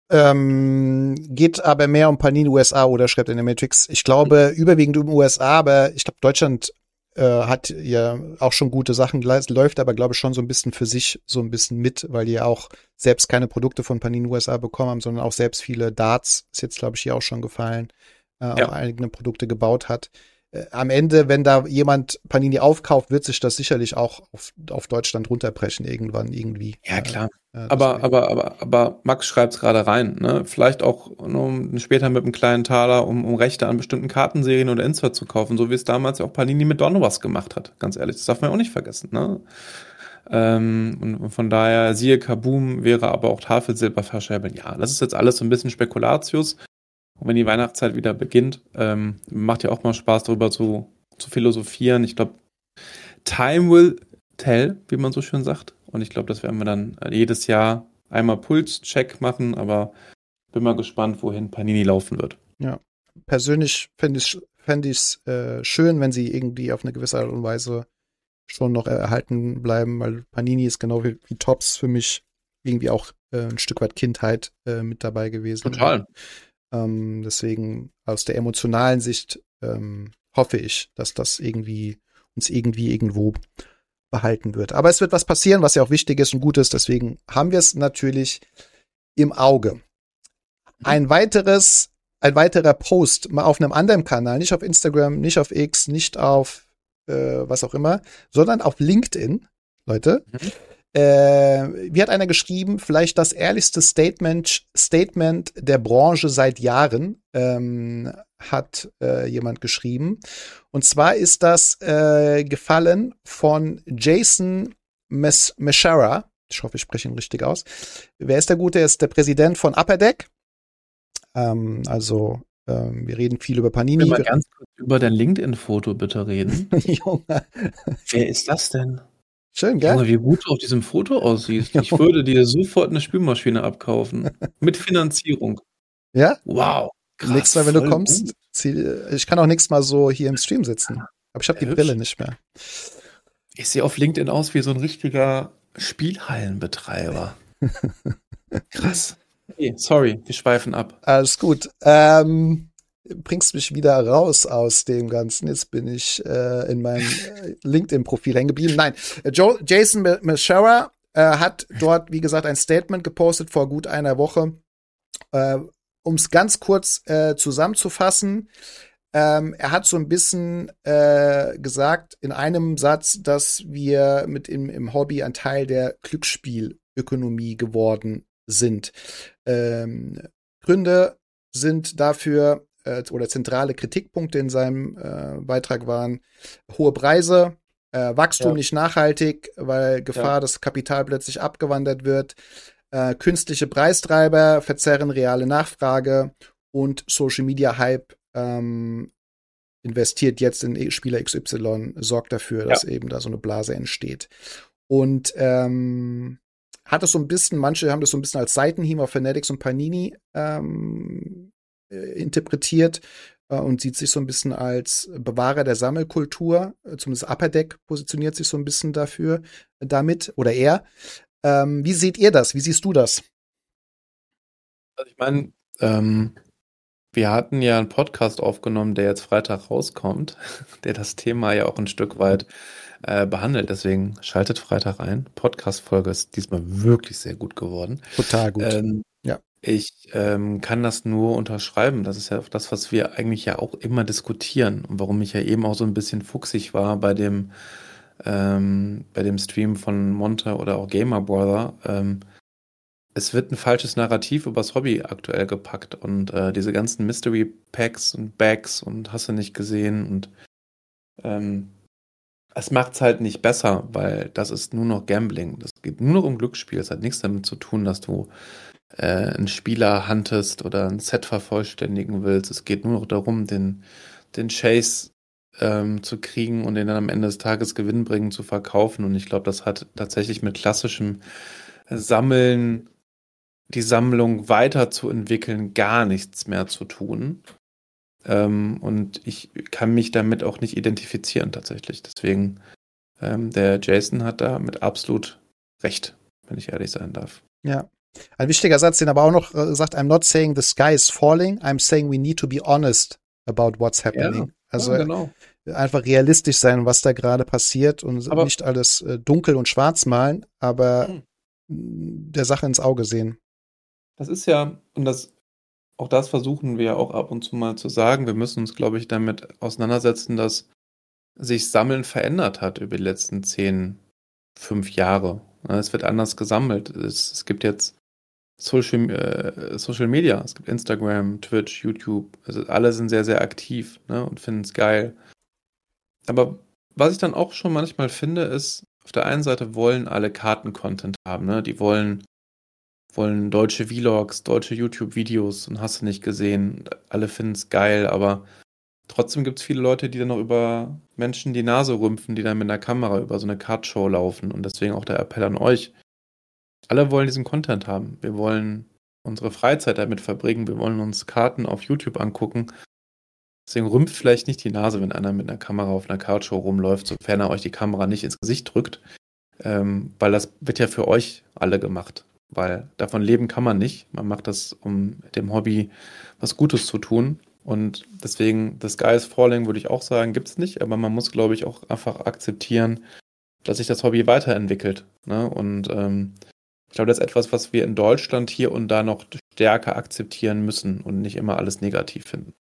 geht aber mehr um Panini USA oder schreibt in der Matrix. Ich glaube, überwiegend um USA, aber ich glaube, Deutschland hat ja auch schon gute Sachen, läuft aber, glaube ich, schon so ein bisschen für sich so ein bisschen mit, weil die ja auch selbst keine Produkte von Panini USA bekommen haben, sondern auch selbst viele Darts, ist jetzt, glaube ich, hier auch schon gefallen, auch eigene Produkte gebaut hat. Am Ende, wenn da jemand Panini aufkauft, wird sich das sicherlich auch auf Deutschland runterbrechen irgendwann irgendwie. Ja, klar. Aber Max schreibt es gerade rein, ne? Vielleicht auch später mit einem kleinen Taler, um Rechte an bestimmten Kartenserien oder Insert zu kaufen, so wie es damals auch Panini mit Donruss gemacht hat. Ganz ehrlich, das darf man auch nicht vergessen, ne? Und von daher, siehe Kaboom, wäre aber auch Tafelsilber verschäbeln. Ja, das ist jetzt alles so ein bisschen Spekulatius. Und wenn die Weihnachtszeit wieder beginnt, macht ja auch mal Spaß, darüber zu philosophieren. Ich glaube, time will tell, wie man so schön sagt. Und ich glaube, das werden wir dann jedes Jahr einmal Pulscheck machen, aber bin mal gespannt, wohin Panini laufen wird. Ja, persönlich fände ich es schön, wenn sie irgendwie auf eine gewisse Art und Weise schon noch erhalten bleiben, weil Panini ist genau wie Topps für mich irgendwie auch ein Stück weit Kindheit mit dabei gewesen. Total. Deswegen aus der emotionalen Sicht hoffe ich, dass das uns irgendwo behalten wird. Aber es wird was passieren, was ja auch wichtig ist und gut ist. Deswegen haben wir es natürlich im Auge. Ein weiterer Post mal auf einem anderen Kanal, nicht auf Instagram, nicht auf X, nicht auf was auch immer, sondern auf LinkedIn, Leute. Wie hat einer geschrieben, vielleicht das ehrlichste Statement der Branche seit Jahren, hat jemand geschrieben. Und zwar ist das gefallen von Jason Meshara. Ich hoffe, ich spreche ihn richtig aus. Wer ist der Gute? Er ist der Präsident von Upper Deck. Wir reden viel über Panini. Ich will mal ganz kurz über dein LinkedIn-Foto bitte reden. Junge. Wer ist das denn? Schön, gell? Junge, wie gut du auf diesem Foto aussiehst. Ich würde dir sofort eine Spülmaschine abkaufen. Mit Finanzierung. Ja? Wow. Krass, Nächstes Mal, wenn du voll kommst, gut. ich kann auch nächstes Mal so hier im Stream sitzen. Aber ich habe die Ja, Brille hübsch. nicht mehr. Ich sehe auf LinkedIn aus wie so ein richtiger Spielhallenbetreiber. Krass. Okay, sorry, wir schweifen ab. Alles gut. Bringst mich wieder raus aus dem Ganzen. Jetzt bin ich in meinem LinkedIn-Profil hängen geblieben. Nein, Jason Meshara hat dort, wie gesagt, ein Statement gepostet vor gut einer Woche. Um es ganz kurz zusammenzufassen, er hat so ein bisschen gesagt in einem Satz, dass wir im Hobby ein Teil der Glücksspielökonomie geworden sind. Gründe sind dafür oder zentrale Kritikpunkte in seinem Beitrag waren hohe Preise, Wachstum nicht nachhaltig, weil Gefahr, dass Kapital plötzlich abgewandert wird, künstliche Preistreiber verzerren reale Nachfrage und Social Media Hype investiert jetzt in Spieler XY, sorgt dafür, dass eben da so eine Blase entsteht. Und hat es so ein bisschen, manche haben das so ein bisschen als Seitenhieb auf Fanatics und Panini interpretiert und sieht sich so ein bisschen als Bewahrer der Sammelkultur. Zumindest Upper Deck positioniert sich so ein bisschen damit, oder er. Wie seht ihr das? Wie siehst du das? Also ich meine, wir hatten ja einen Podcast aufgenommen, der jetzt Freitag rauskommt, der das Thema ja auch ein Stück weit behandelt. Deswegen schaltet Freitag ein. Podcast-Folge ist diesmal wirklich sehr gut geworden. Total gut. Ich kann das nur unterschreiben. Das ist ja auch das, was wir eigentlich ja auch immer diskutieren und warum ich ja eben auch so ein bisschen fuchsig war bei dem Stream von Monte oder auch Gamer Brother. Es wird ein falsches Narrativ übers Hobby aktuell gepackt und diese ganzen Mystery Packs und Bags und hast du nicht gesehen und es macht es halt nicht besser, weil das ist nur noch Gambling. Das geht nur noch um Glücksspiel. Es hat nichts damit zu tun, dass du einen Spieler huntest oder ein Set vervollständigen willst. Es geht nur noch darum, den Chase zu kriegen und den dann am Ende des Tages gewinnbringend zu verkaufen. Und ich glaube, das hat tatsächlich mit klassischem Sammeln, die Sammlung weiterzuentwickeln, gar nichts mehr zu tun. Und ich kann mich damit auch nicht identifizieren tatsächlich. Deswegen, der Jason hat da mit absolut recht, wenn ich ehrlich sein darf. Ja. Ein wichtiger Satz, den aber auch noch sagt, I'm not saying the sky is falling, I'm saying we need to be honest about what's happening. Ja, also genau. Einfach realistisch sein, was da gerade passiert und aber nicht alles dunkel und schwarz malen, aber der Sache ins Auge sehen. Das ist ja, und auch das versuchen wir ja auch ab und zu mal zu sagen, wir müssen uns, glaube ich, damit auseinandersetzen, dass sich Sammeln verändert hat über die letzten 5 Jahre. Es wird anders gesammelt. Es gibt jetzt Social Media, es gibt Instagram, Twitch, YouTube, also alle sind sehr, sehr aktiv, ne, und finden es geil. Aber was ich dann auch schon manchmal finde, ist, auf der einen Seite wollen alle Karten-Content haben, ne? Die wollen deutsche Vlogs, deutsche YouTube-Videos und hast du nicht gesehen. Alle finden es geil, aber trotzdem gibt es viele Leute, die dann noch über Menschen die Nase rümpfen, die dann mit einer Kamera über so eine Kartshow laufen. Und deswegen auch der Appell an euch. Alle wollen diesen Content haben. Wir wollen unsere Freizeit damit verbringen. Wir wollen uns Karten auf YouTube angucken. Deswegen rümpft vielleicht nicht die Nase, wenn einer mit einer Kamera auf einer Kartshow rumläuft, sofern er euch die Kamera nicht ins Gesicht drückt. Weil das wird ja für euch alle gemacht. weil davon leben kann man nicht. Man macht das, um dem Hobby was Gutes zu tun. Und deswegen, The Sky is Falling, würde ich auch sagen, gibt es nicht. Aber man muss, glaube ich, auch einfach akzeptieren, dass sich das Hobby weiterentwickelt. Ne? Und ich glaube, das ist etwas, was wir in Deutschland hier und da noch stärker akzeptieren müssen und nicht immer alles negativ finden.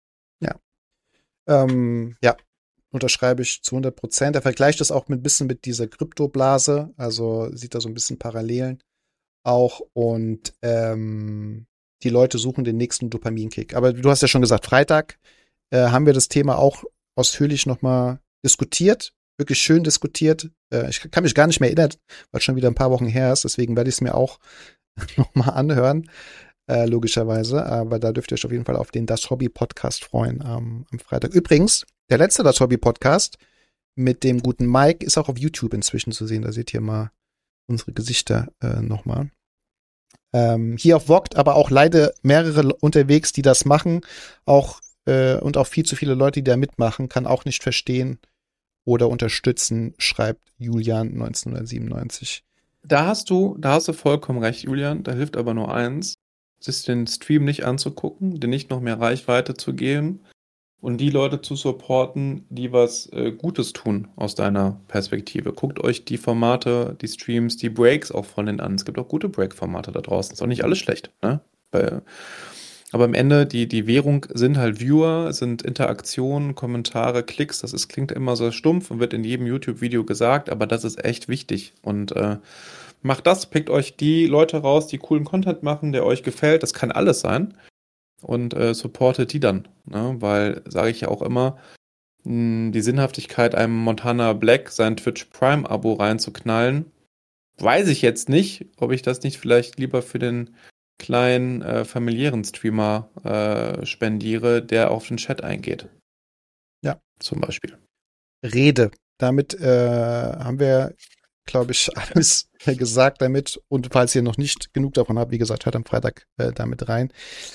Ja, unterschreibe ich zu 100%. Er vergleicht das auch ein bisschen mit dieser Kryptoblase, also sieht da so ein bisschen Parallelen auch und die Leute suchen den nächsten Dopaminkick. Aber du hast ja schon gesagt, Freitag haben wir das Thema auch ausführlich nochmal diskutiert, wirklich schön diskutiert. Ich kann mich gar nicht mehr erinnern, weil es schon wieder ein paar Wochen her ist, deswegen werde ich es mir auch nochmal anhören. Logischerweise, aber da dürft ihr euch auf jeden Fall auf den Das Hobby Podcast freuen am Freitag. Übrigens, der letzte Das Hobby Podcast mit dem guten Mike ist auch auf YouTube inzwischen zu sehen. Da seht ihr mal unsere Gesichter nochmal. Hier auf Vogt, aber auch leider mehrere unterwegs, die das machen, auch und auch viel zu viele Leute, die da mitmachen, kann auch nicht verstehen oder unterstützen, schreibt Julian 1997. Da hast du vollkommen recht, Julian. Da hilft aber nur eins, sich den Stream nicht anzugucken, dir nicht noch mehr Reichweite zu geben und die Leute zu supporten, die was Gutes tun aus deiner Perspektive. Guckt euch die Formate, die Streams, die Breaks auch von denen an. Es gibt auch gute Break-Formate da draußen. Ist auch nicht alles schlecht, ne? Aber am Ende, die Währung sind halt Viewer, sind Interaktionen, Kommentare, Klicks. Klingt immer so stumpf und wird in jedem YouTube-Video gesagt, aber das ist echt wichtig. Und macht das, pickt euch die Leute raus, die coolen Content machen, der euch gefällt. Das kann alles sein. Und supportet die dann. Ne? Weil, sage ich ja auch immer, die Sinnhaftigkeit, einem Montana Black sein Twitch Prime-Abo reinzuknallen, weiß ich jetzt nicht, ob ich das nicht vielleicht lieber für den kleinen familiären Streamer spendiere, der auf den Chat eingeht. Ja. Zum Beispiel. Rede. Damit haben wir, glaube ich, alles gesagt damit. Und falls ihr noch nicht genug davon habt, wie gesagt, hört am Freitag damit rein.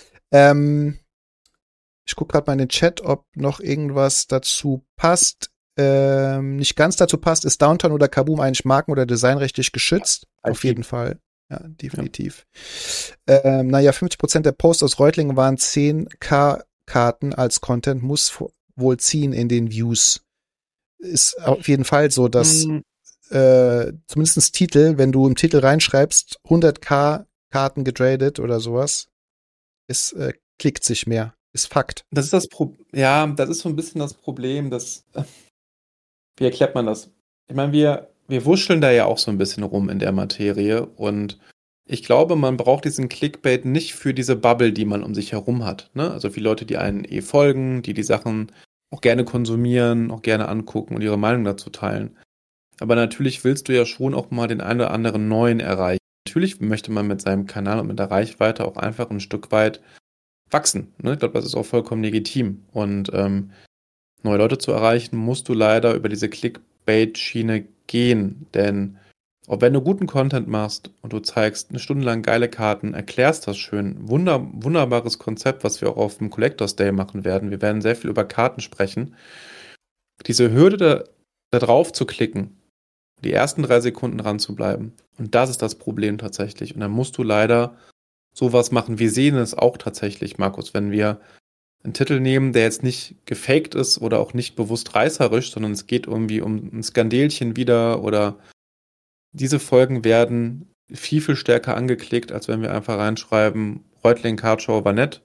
Ich gucke gerade mal in den Chat, ob noch irgendwas dazu passt. Nicht ganz dazu passt, ist Downtown oder Kaboom eigentlich marken- oder designrechtlich geschützt? Auf jeden Fall. Ja, definitiv. Ja. 50% der Posts aus Reutlingen waren 10K-Karten als Content, muss wohl ziehen in den Views. Ist auf jeden Fall so, dass zumindest Titel, wenn du im Titel reinschreibst, 100K-Karten getradet oder sowas, es klickt sich mehr. Ist Fakt. Das ist das das ist so ein bisschen das Problem, wie erklärt man das? Ich meine, wir wuscheln da ja auch so ein bisschen rum in der Materie und ich glaube, man braucht diesen Clickbait nicht für diese Bubble, die man um sich herum hat. Ne? Also für Leute, die einen folgen, die Sachen auch gerne konsumieren, auch gerne angucken und ihre Meinung dazu teilen. Aber natürlich willst du ja schon auch mal den einen oder anderen Neuen erreichen. Natürlich möchte man mit seinem Kanal und mit der Reichweite auch einfach ein Stück weit wachsen. Ne? Ich glaube, das ist auch vollkommen legitim. Und neue Leute zu erreichen, musst du leider über diese Clickbait-Schiene gehen. Denn auch wenn du guten Content machst und du zeigst eine Stunde lang geile Karten, erklärst das schön, wunderbares Konzept, was wir auch auf dem Collectors Day machen werden. Wir werden sehr viel über Karten sprechen. Diese Hürde da drauf zu klicken, die ersten 3 Sekunden dran zu bleiben. Und das ist das Problem tatsächlich. Und dann musst du leider sowas machen. Wir sehen es auch tatsächlich, Markus, wenn wir einen Titel nehmen, der jetzt nicht gefaked ist oder auch nicht bewusst reißerisch, sondern es geht irgendwie um ein Skandelchen wieder oder diese Folgen werden viel, viel stärker angeklickt, als wenn wir einfach reinschreiben, Reutling Card Show war nett,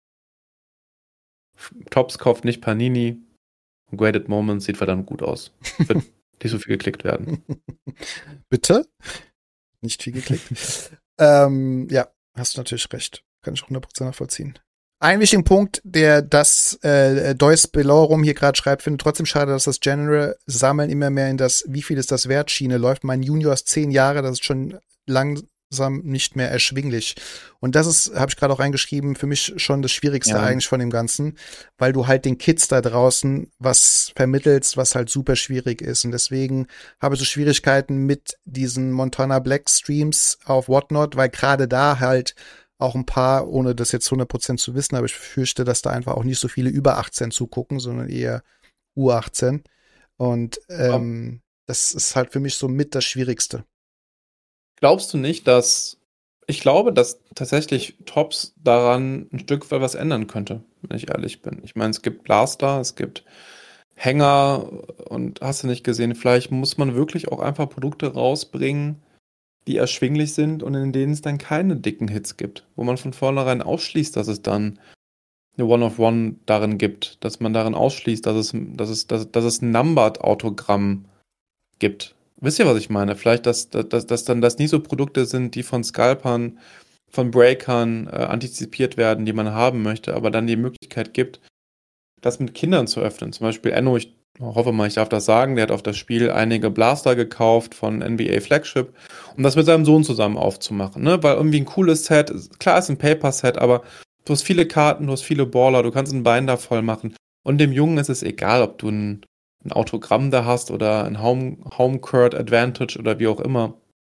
Tops kauft nicht Panini, Graded Moments sieht verdammt gut aus. Wird nicht so viel geklickt werden. Bitte? Nicht viel geklickt. Ja, hast du natürlich recht. Kann ich 100% nachvollziehen. Ein wichtigen Punkt, der das Deus Belorum hier gerade schreibt, finde trotzdem schade, dass das General Sammeln immer mehr in das wie viel ist das wert Schiene läuft. Mein Junior ist 10 Jahre, das ist schon langsam nicht mehr erschwinglich. Und das ist, habe ich gerade auch reingeschrieben, für mich schon das Schwierigste eigentlich von dem Ganzen, weil du halt den Kids da draußen was vermittelst, was halt super schwierig ist. Und deswegen habe ich so Schwierigkeiten mit diesen Montana Black Streams auf Whatnot, weil gerade da halt auch ein paar, ohne das jetzt 100% zu wissen, aber ich fürchte, dass da einfach auch nicht so viele über 18 zugucken, sondern eher U18. Und das ist halt für mich so mit das Schwierigste. Glaubst du nicht, dass Ich glaube, dass tatsächlich Tops daran ein Stück weit was ändern könnte, wenn ich ehrlich bin. Ich meine, es gibt Blaster, es gibt Hänger und hast du nicht gesehen, vielleicht muss man wirklich auch einfach Produkte rausbringen, die erschwinglich sind und in denen es dann keine dicken Hits gibt, wo man von vornherein ausschließt, dass es dann eine One-of-One darin gibt, dass man darin ausschließt, dass es ein Numbered-Autogramm gibt. Wisst ihr, was ich meine? Vielleicht, dass dann das nie so Produkte sind, die von Scalpern, von Breakern antizipiert werden, die man haben möchte, aber dann die Möglichkeit gibt, das mit Kindern zu öffnen. Zum Beispiel Enno, ich hoffe mal, ich darf das sagen, der hat auf das Spiel einige Blaster gekauft von NBA Flagship, um das mit seinem Sohn zusammen aufzumachen, ne? Weil irgendwie ein cooles Set, klar ist ein Paper-Set, aber du hast viele Karten, du hast viele Baller, du kannst ein Binder voll machen. Und dem Jungen ist es egal, ob du ein Autogramm da hast oder ein Home-Court Advantage oder wie auch immer.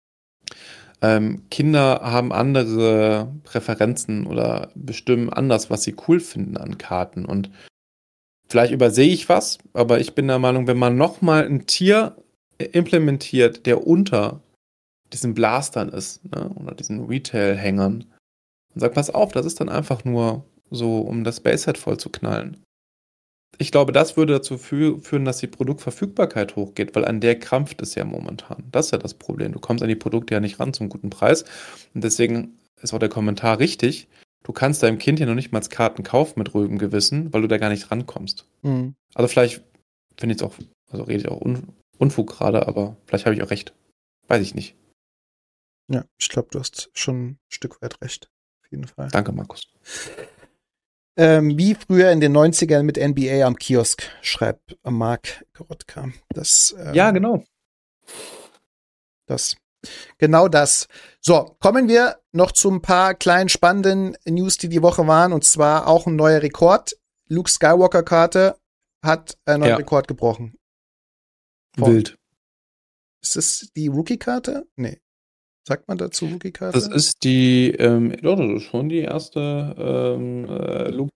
Kinder haben andere Präferenzen oder bestimmen anders, was sie cool finden an Karten. Und vielleicht übersehe ich was, aber ich bin der Meinung, wenn man nochmal ein Tier implementiert, der unter diesen Blastern ist, ne, oder diesen Retail-Hängern, und sagt, pass auf, das ist dann einfach nur so, um das Base-Set voll zu knallen. Ich glaube, das würde dazu führen, dass die Produktverfügbarkeit hochgeht, weil an der krampft es ja momentan. Das ist ja das Problem. Du kommst an die Produkte ja nicht ran zum guten Preis. Und deswegen ist auch der Kommentar richtig. Du kannst deinem Kind ja noch nicht mal Karten kaufen mit ruhigem Gewissen, weil du da gar nicht rankommst. Mhm. Also vielleicht finde ich es auch, also rede ich auch Unfug gerade, aber vielleicht habe ich auch recht. Weiß ich nicht. Ja, ich glaube, du hast schon ein Stück weit recht. Auf jeden Fall. Danke, Markus. Wie früher in den 90ern mit NBA am Kiosk, schreibt Marc Gorotka. Ja, genau. Genau das. So, kommen wir noch zu ein paar kleinen spannenden News, die Woche waren. Und zwar auch ein neuer Rekord. Luke Skywalker-Karte hat einen neuen Rekord gebrochen. Wild. Ist das die Rookie-Karte? Nee. Sagt man dazu Rookie-Karte? Das ist die, das ist schon die erste Luke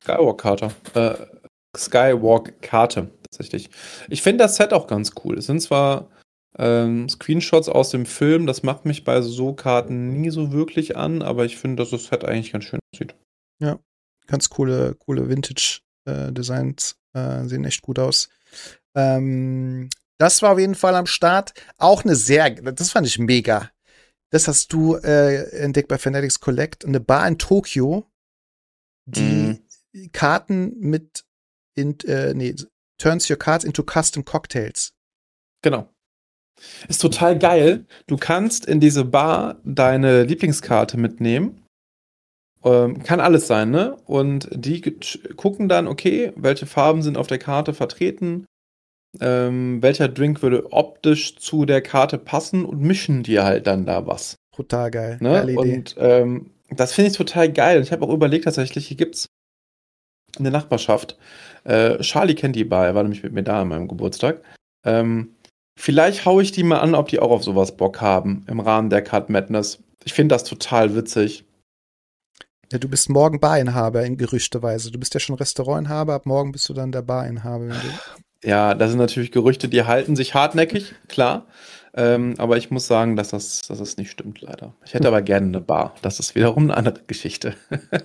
Skywalk-Karte, tatsächlich. Ich finde das Set auch ganz cool. Es sind zwar Screenshots aus dem Film, das macht mich bei so Karten nie so wirklich an, aber ich finde, dass das Set eigentlich ganz schön aussieht. Ja, ganz coole Vintage-Designs sehen echt gut aus. Das war auf jeden Fall am Start. Auch das fand ich mega. Das hast du entdeckt bei Fanatics Collect. Eine Bar in Tokio, die Karten mit turns your cards into custom cocktails. Genau. Ist total geil. Du kannst in diese Bar deine Lieblingskarte mitnehmen. Kann alles sein, ne? Und die gucken dann, okay, welche Farben sind auf der Karte vertreten, welcher Drink würde optisch zu der Karte passen und mischen dir halt dann da was. Total geil. Ne? Geile Idee. Und das finde ich total geil. Ich habe auch überlegt, tatsächlich, hier gibt's in der Nachbarschaft, Charlie kennt die Bar, er war nämlich mit mir da an meinem Geburtstag. Vielleicht haue ich die mal an, ob die auch auf sowas Bock haben im Rahmen der Card Madness. Ich finde das total witzig. Ja, du bist morgen Barinhaber in Gerüchteweise. Du bist ja schon Restaurantinhaber, ab morgen bist du dann der Barinhaber. Ja, das sind natürlich Gerüchte, die halten sich hartnäckig, klar. Aber ich muss sagen, dass das nicht stimmt, leider. Ich hätte aber gerne eine Bar. Das ist wiederum eine andere Geschichte.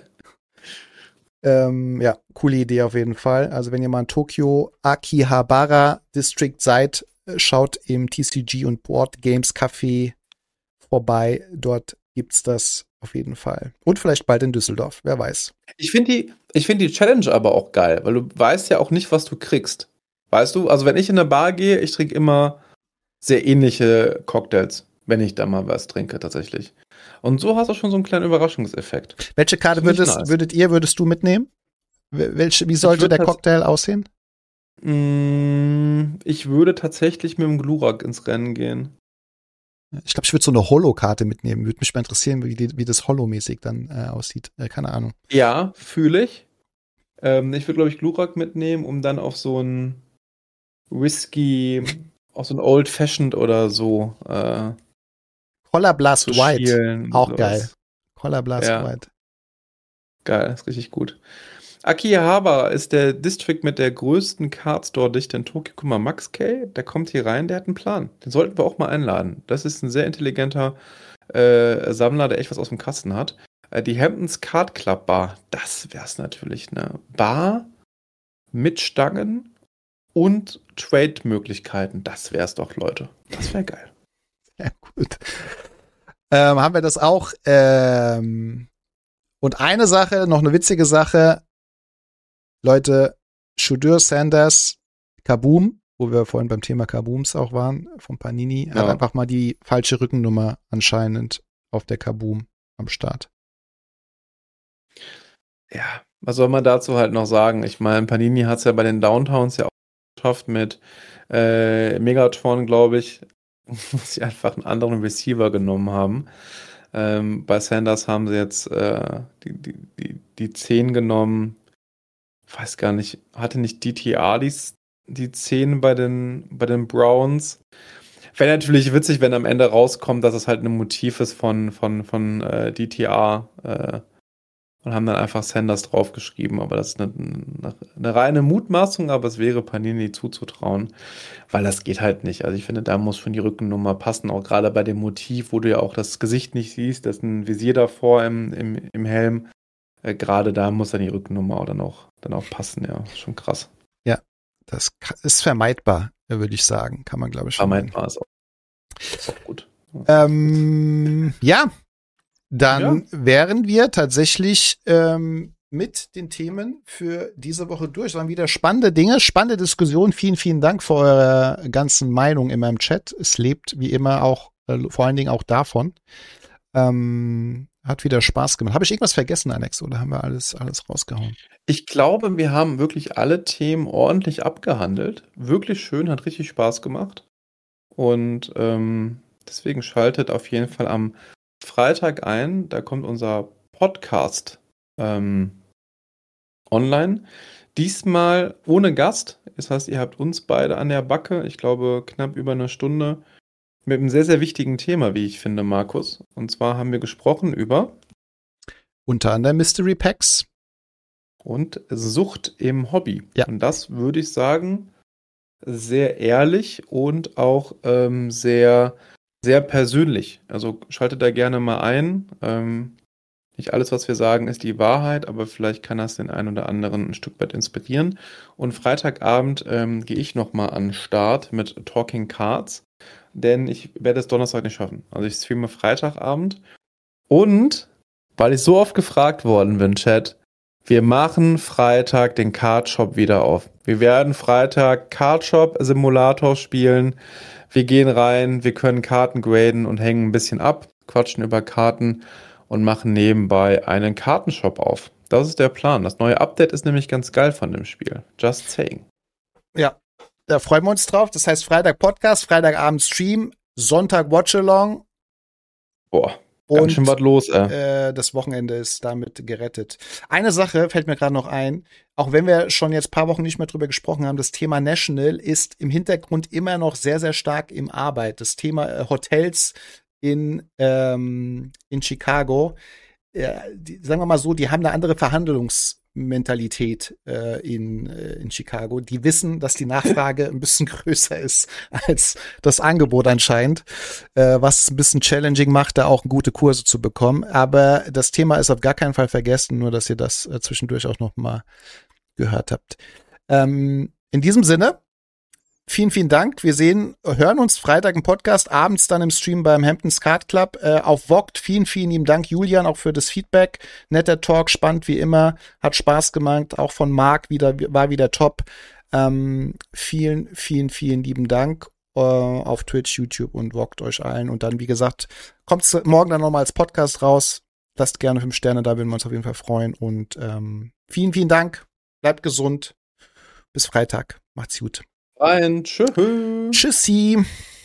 Ja, coole Idee auf jeden Fall. Also wenn ihr mal in Tokio Akihabara District seid, schaut im TCG und Board Games Café vorbei. Dort gibt's das auf jeden Fall. Und vielleicht bald in Düsseldorf, wer weiß. Ich finde die Challenge aber auch geil, weil du weißt ja auch nicht, was du kriegst. Weißt du, also wenn ich in eine Bar gehe, ich trinke immer sehr ähnliche Cocktails, wenn ich da mal was trinke tatsächlich. Und so hast du schon so einen kleinen Überraschungseffekt. Welche Karte würdest du mitnehmen? Wie sollte der Cocktail aussehen? Ich würde tatsächlich mit dem Glurak ins Rennen gehen. Ich glaube, ich würde so eine Holo-Karte mitnehmen. Würde mich mal interessieren, wie das Holo-mäßig dann aussieht. Keine Ahnung. Ja, fühle ich. Ich würde, glaube ich, Glurak mitnehmen, um dann auf so ein Whisky, auf so ein Old Fashioned oder so Color Blast White. Auch geil. Sowas. Color Blast White. Geil, ist richtig gut. Akihabara ist der District mit der größten Cardstore-Dichte in Tokio. Guck mal, Max K., der kommt hier rein, der hat einen Plan. Den sollten wir auch mal einladen. Das ist ein sehr intelligenter Sammler, der echt was aus dem Kasten hat. Die Hamptons Card Club Bar, das wär's natürlich, ne? Bar mit Stangen und Trade-Möglichkeiten. Das wär's doch, Leute. Das wäre geil. Ja, gut. Haben wir das auch. Und eine Sache, noch eine witzige Sache. Leute, Shedeur Sanders, Kaboom, wo wir vorhin beim Thema Kabooms auch waren, von Panini, hat einfach mal die falsche Rückennummer anscheinend auf der Kaboom am Start. Ja, was soll man dazu halt noch sagen? Ich meine, Panini hat es ja bei den Downtowns ja auch geschafft mit Megatron, glaube ich, wo sie einfach einen anderen Receiver genommen haben. Bei Sanders haben sie jetzt die 10 genommen. Weiß gar nicht, hatte nicht DTR die 10 bei den Browns? Wäre natürlich witzig, wenn am Ende rauskommt, dass es halt ein Motiv ist von DTR und haben dann einfach Sanders draufgeschrieben. Aber das ist eine reine Mutmaßung, aber es wäre Panini zuzutrauen, weil das geht halt nicht. Also ich finde, da muss schon die Rückennummer passen, auch gerade bei dem Motiv, wo du ja auch das Gesicht nicht siehst, da ist ein Visier davor im Helm. Gerade da muss dann die Rückennummer dann auch passen, ja. Schon krass. Ja, das ist vermeidbar, würde ich sagen. Kann man, glaube ich, schon. Vermeidbar ist auch gut. Ja, dann wären wir tatsächlich mit den Themen für diese Woche durch. Es waren wieder spannende Dinge, spannende Diskussionen. Vielen, vielen Dank für eure ganzen Meinungen immer im Chat. Es lebt wie immer auch, vor allen Dingen auch davon. Hat wieder Spaß gemacht. Habe ich irgendwas vergessen, Alex, oder haben wir alles rausgehauen? Ich glaube, wir haben wirklich alle Themen ordentlich abgehandelt. Wirklich schön, hat richtig Spaß gemacht. Und deswegen schaltet auf jeden Fall am Freitag ein. Da kommt unser Podcast online. Diesmal ohne Gast. Das heißt, ihr habt uns beide an der Backe. Ich glaube, knapp über eine Stunde. Mit einem sehr, sehr wichtigen Thema, wie ich finde, Markus. Und zwar haben wir gesprochen über unter anderem Mystery Packs und Sucht im Hobby. Ja. Und das würde ich sagen, sehr ehrlich und auch sehr, sehr persönlich. Also schaltet da gerne mal ein. Nicht alles, was wir sagen, ist die Wahrheit, aber vielleicht kann das den einen oder anderen ein Stück weit inspirieren. Und Freitagabend gehe ich nochmal an den Start mit Talking Cards. Denn ich werde es Donnerstag nicht schaffen. Also ich streame Freitagabend. Und, weil ich so oft gefragt worden bin, Chat, wir machen Freitag den Cardshop wieder auf. Wir werden Freitag Cardshop-Simulator spielen. Wir gehen rein, wir können Karten graden und hängen ein bisschen ab, quatschen über Karten und machen nebenbei einen Kartenshop auf. Das ist der Plan. Das neue Update ist nämlich ganz geil von dem Spiel. Just saying. Ja. Da freuen wir uns drauf. Das heißt Freitag Podcast, Freitagabend Stream, Sonntag Watchalong. Boah, ganz schön was los, das Wochenende ist damit gerettet. Eine Sache fällt mir gerade noch ein. Auch wenn wir schon jetzt ein paar Wochen nicht mehr drüber gesprochen haben, das Thema National ist im Hintergrund immer noch sehr, sehr stark im Arbeit. Das Thema Hotels in Chicago, sagen wir mal so, die haben eine andere Verhandlungsmentalität in Chicago. Die wissen, dass die Nachfrage ein bisschen größer ist als das Angebot anscheinend, was es ein bisschen challenging macht, da auch gute Kurse zu bekommen. Aber das Thema ist auf gar keinen Fall vergessen, nur dass ihr das zwischendurch auch noch mal gehört habt. In diesem Sinne, vielen, vielen Dank. Wir hören uns Freitag im Podcast, abends dann im Stream beim Hamptons Card Club auf Vogt. Vielen, vielen lieben Dank, Julian, auch für das Feedback. Netter Talk, spannend wie immer, hat Spaß gemacht. Auch von Marc war wieder top. Vielen, vielen, vielen lieben Dank auf Twitch, YouTube und Vogt euch allen. Und dann, wie gesagt, kommt es morgen dann nochmal als Podcast raus. Lasst gerne 5 Sterne, da würden wir uns auf jeden Fall freuen. Und vielen, vielen Dank. Bleibt gesund. Bis Freitag. Macht's gut. Tschüss. Tschüssi.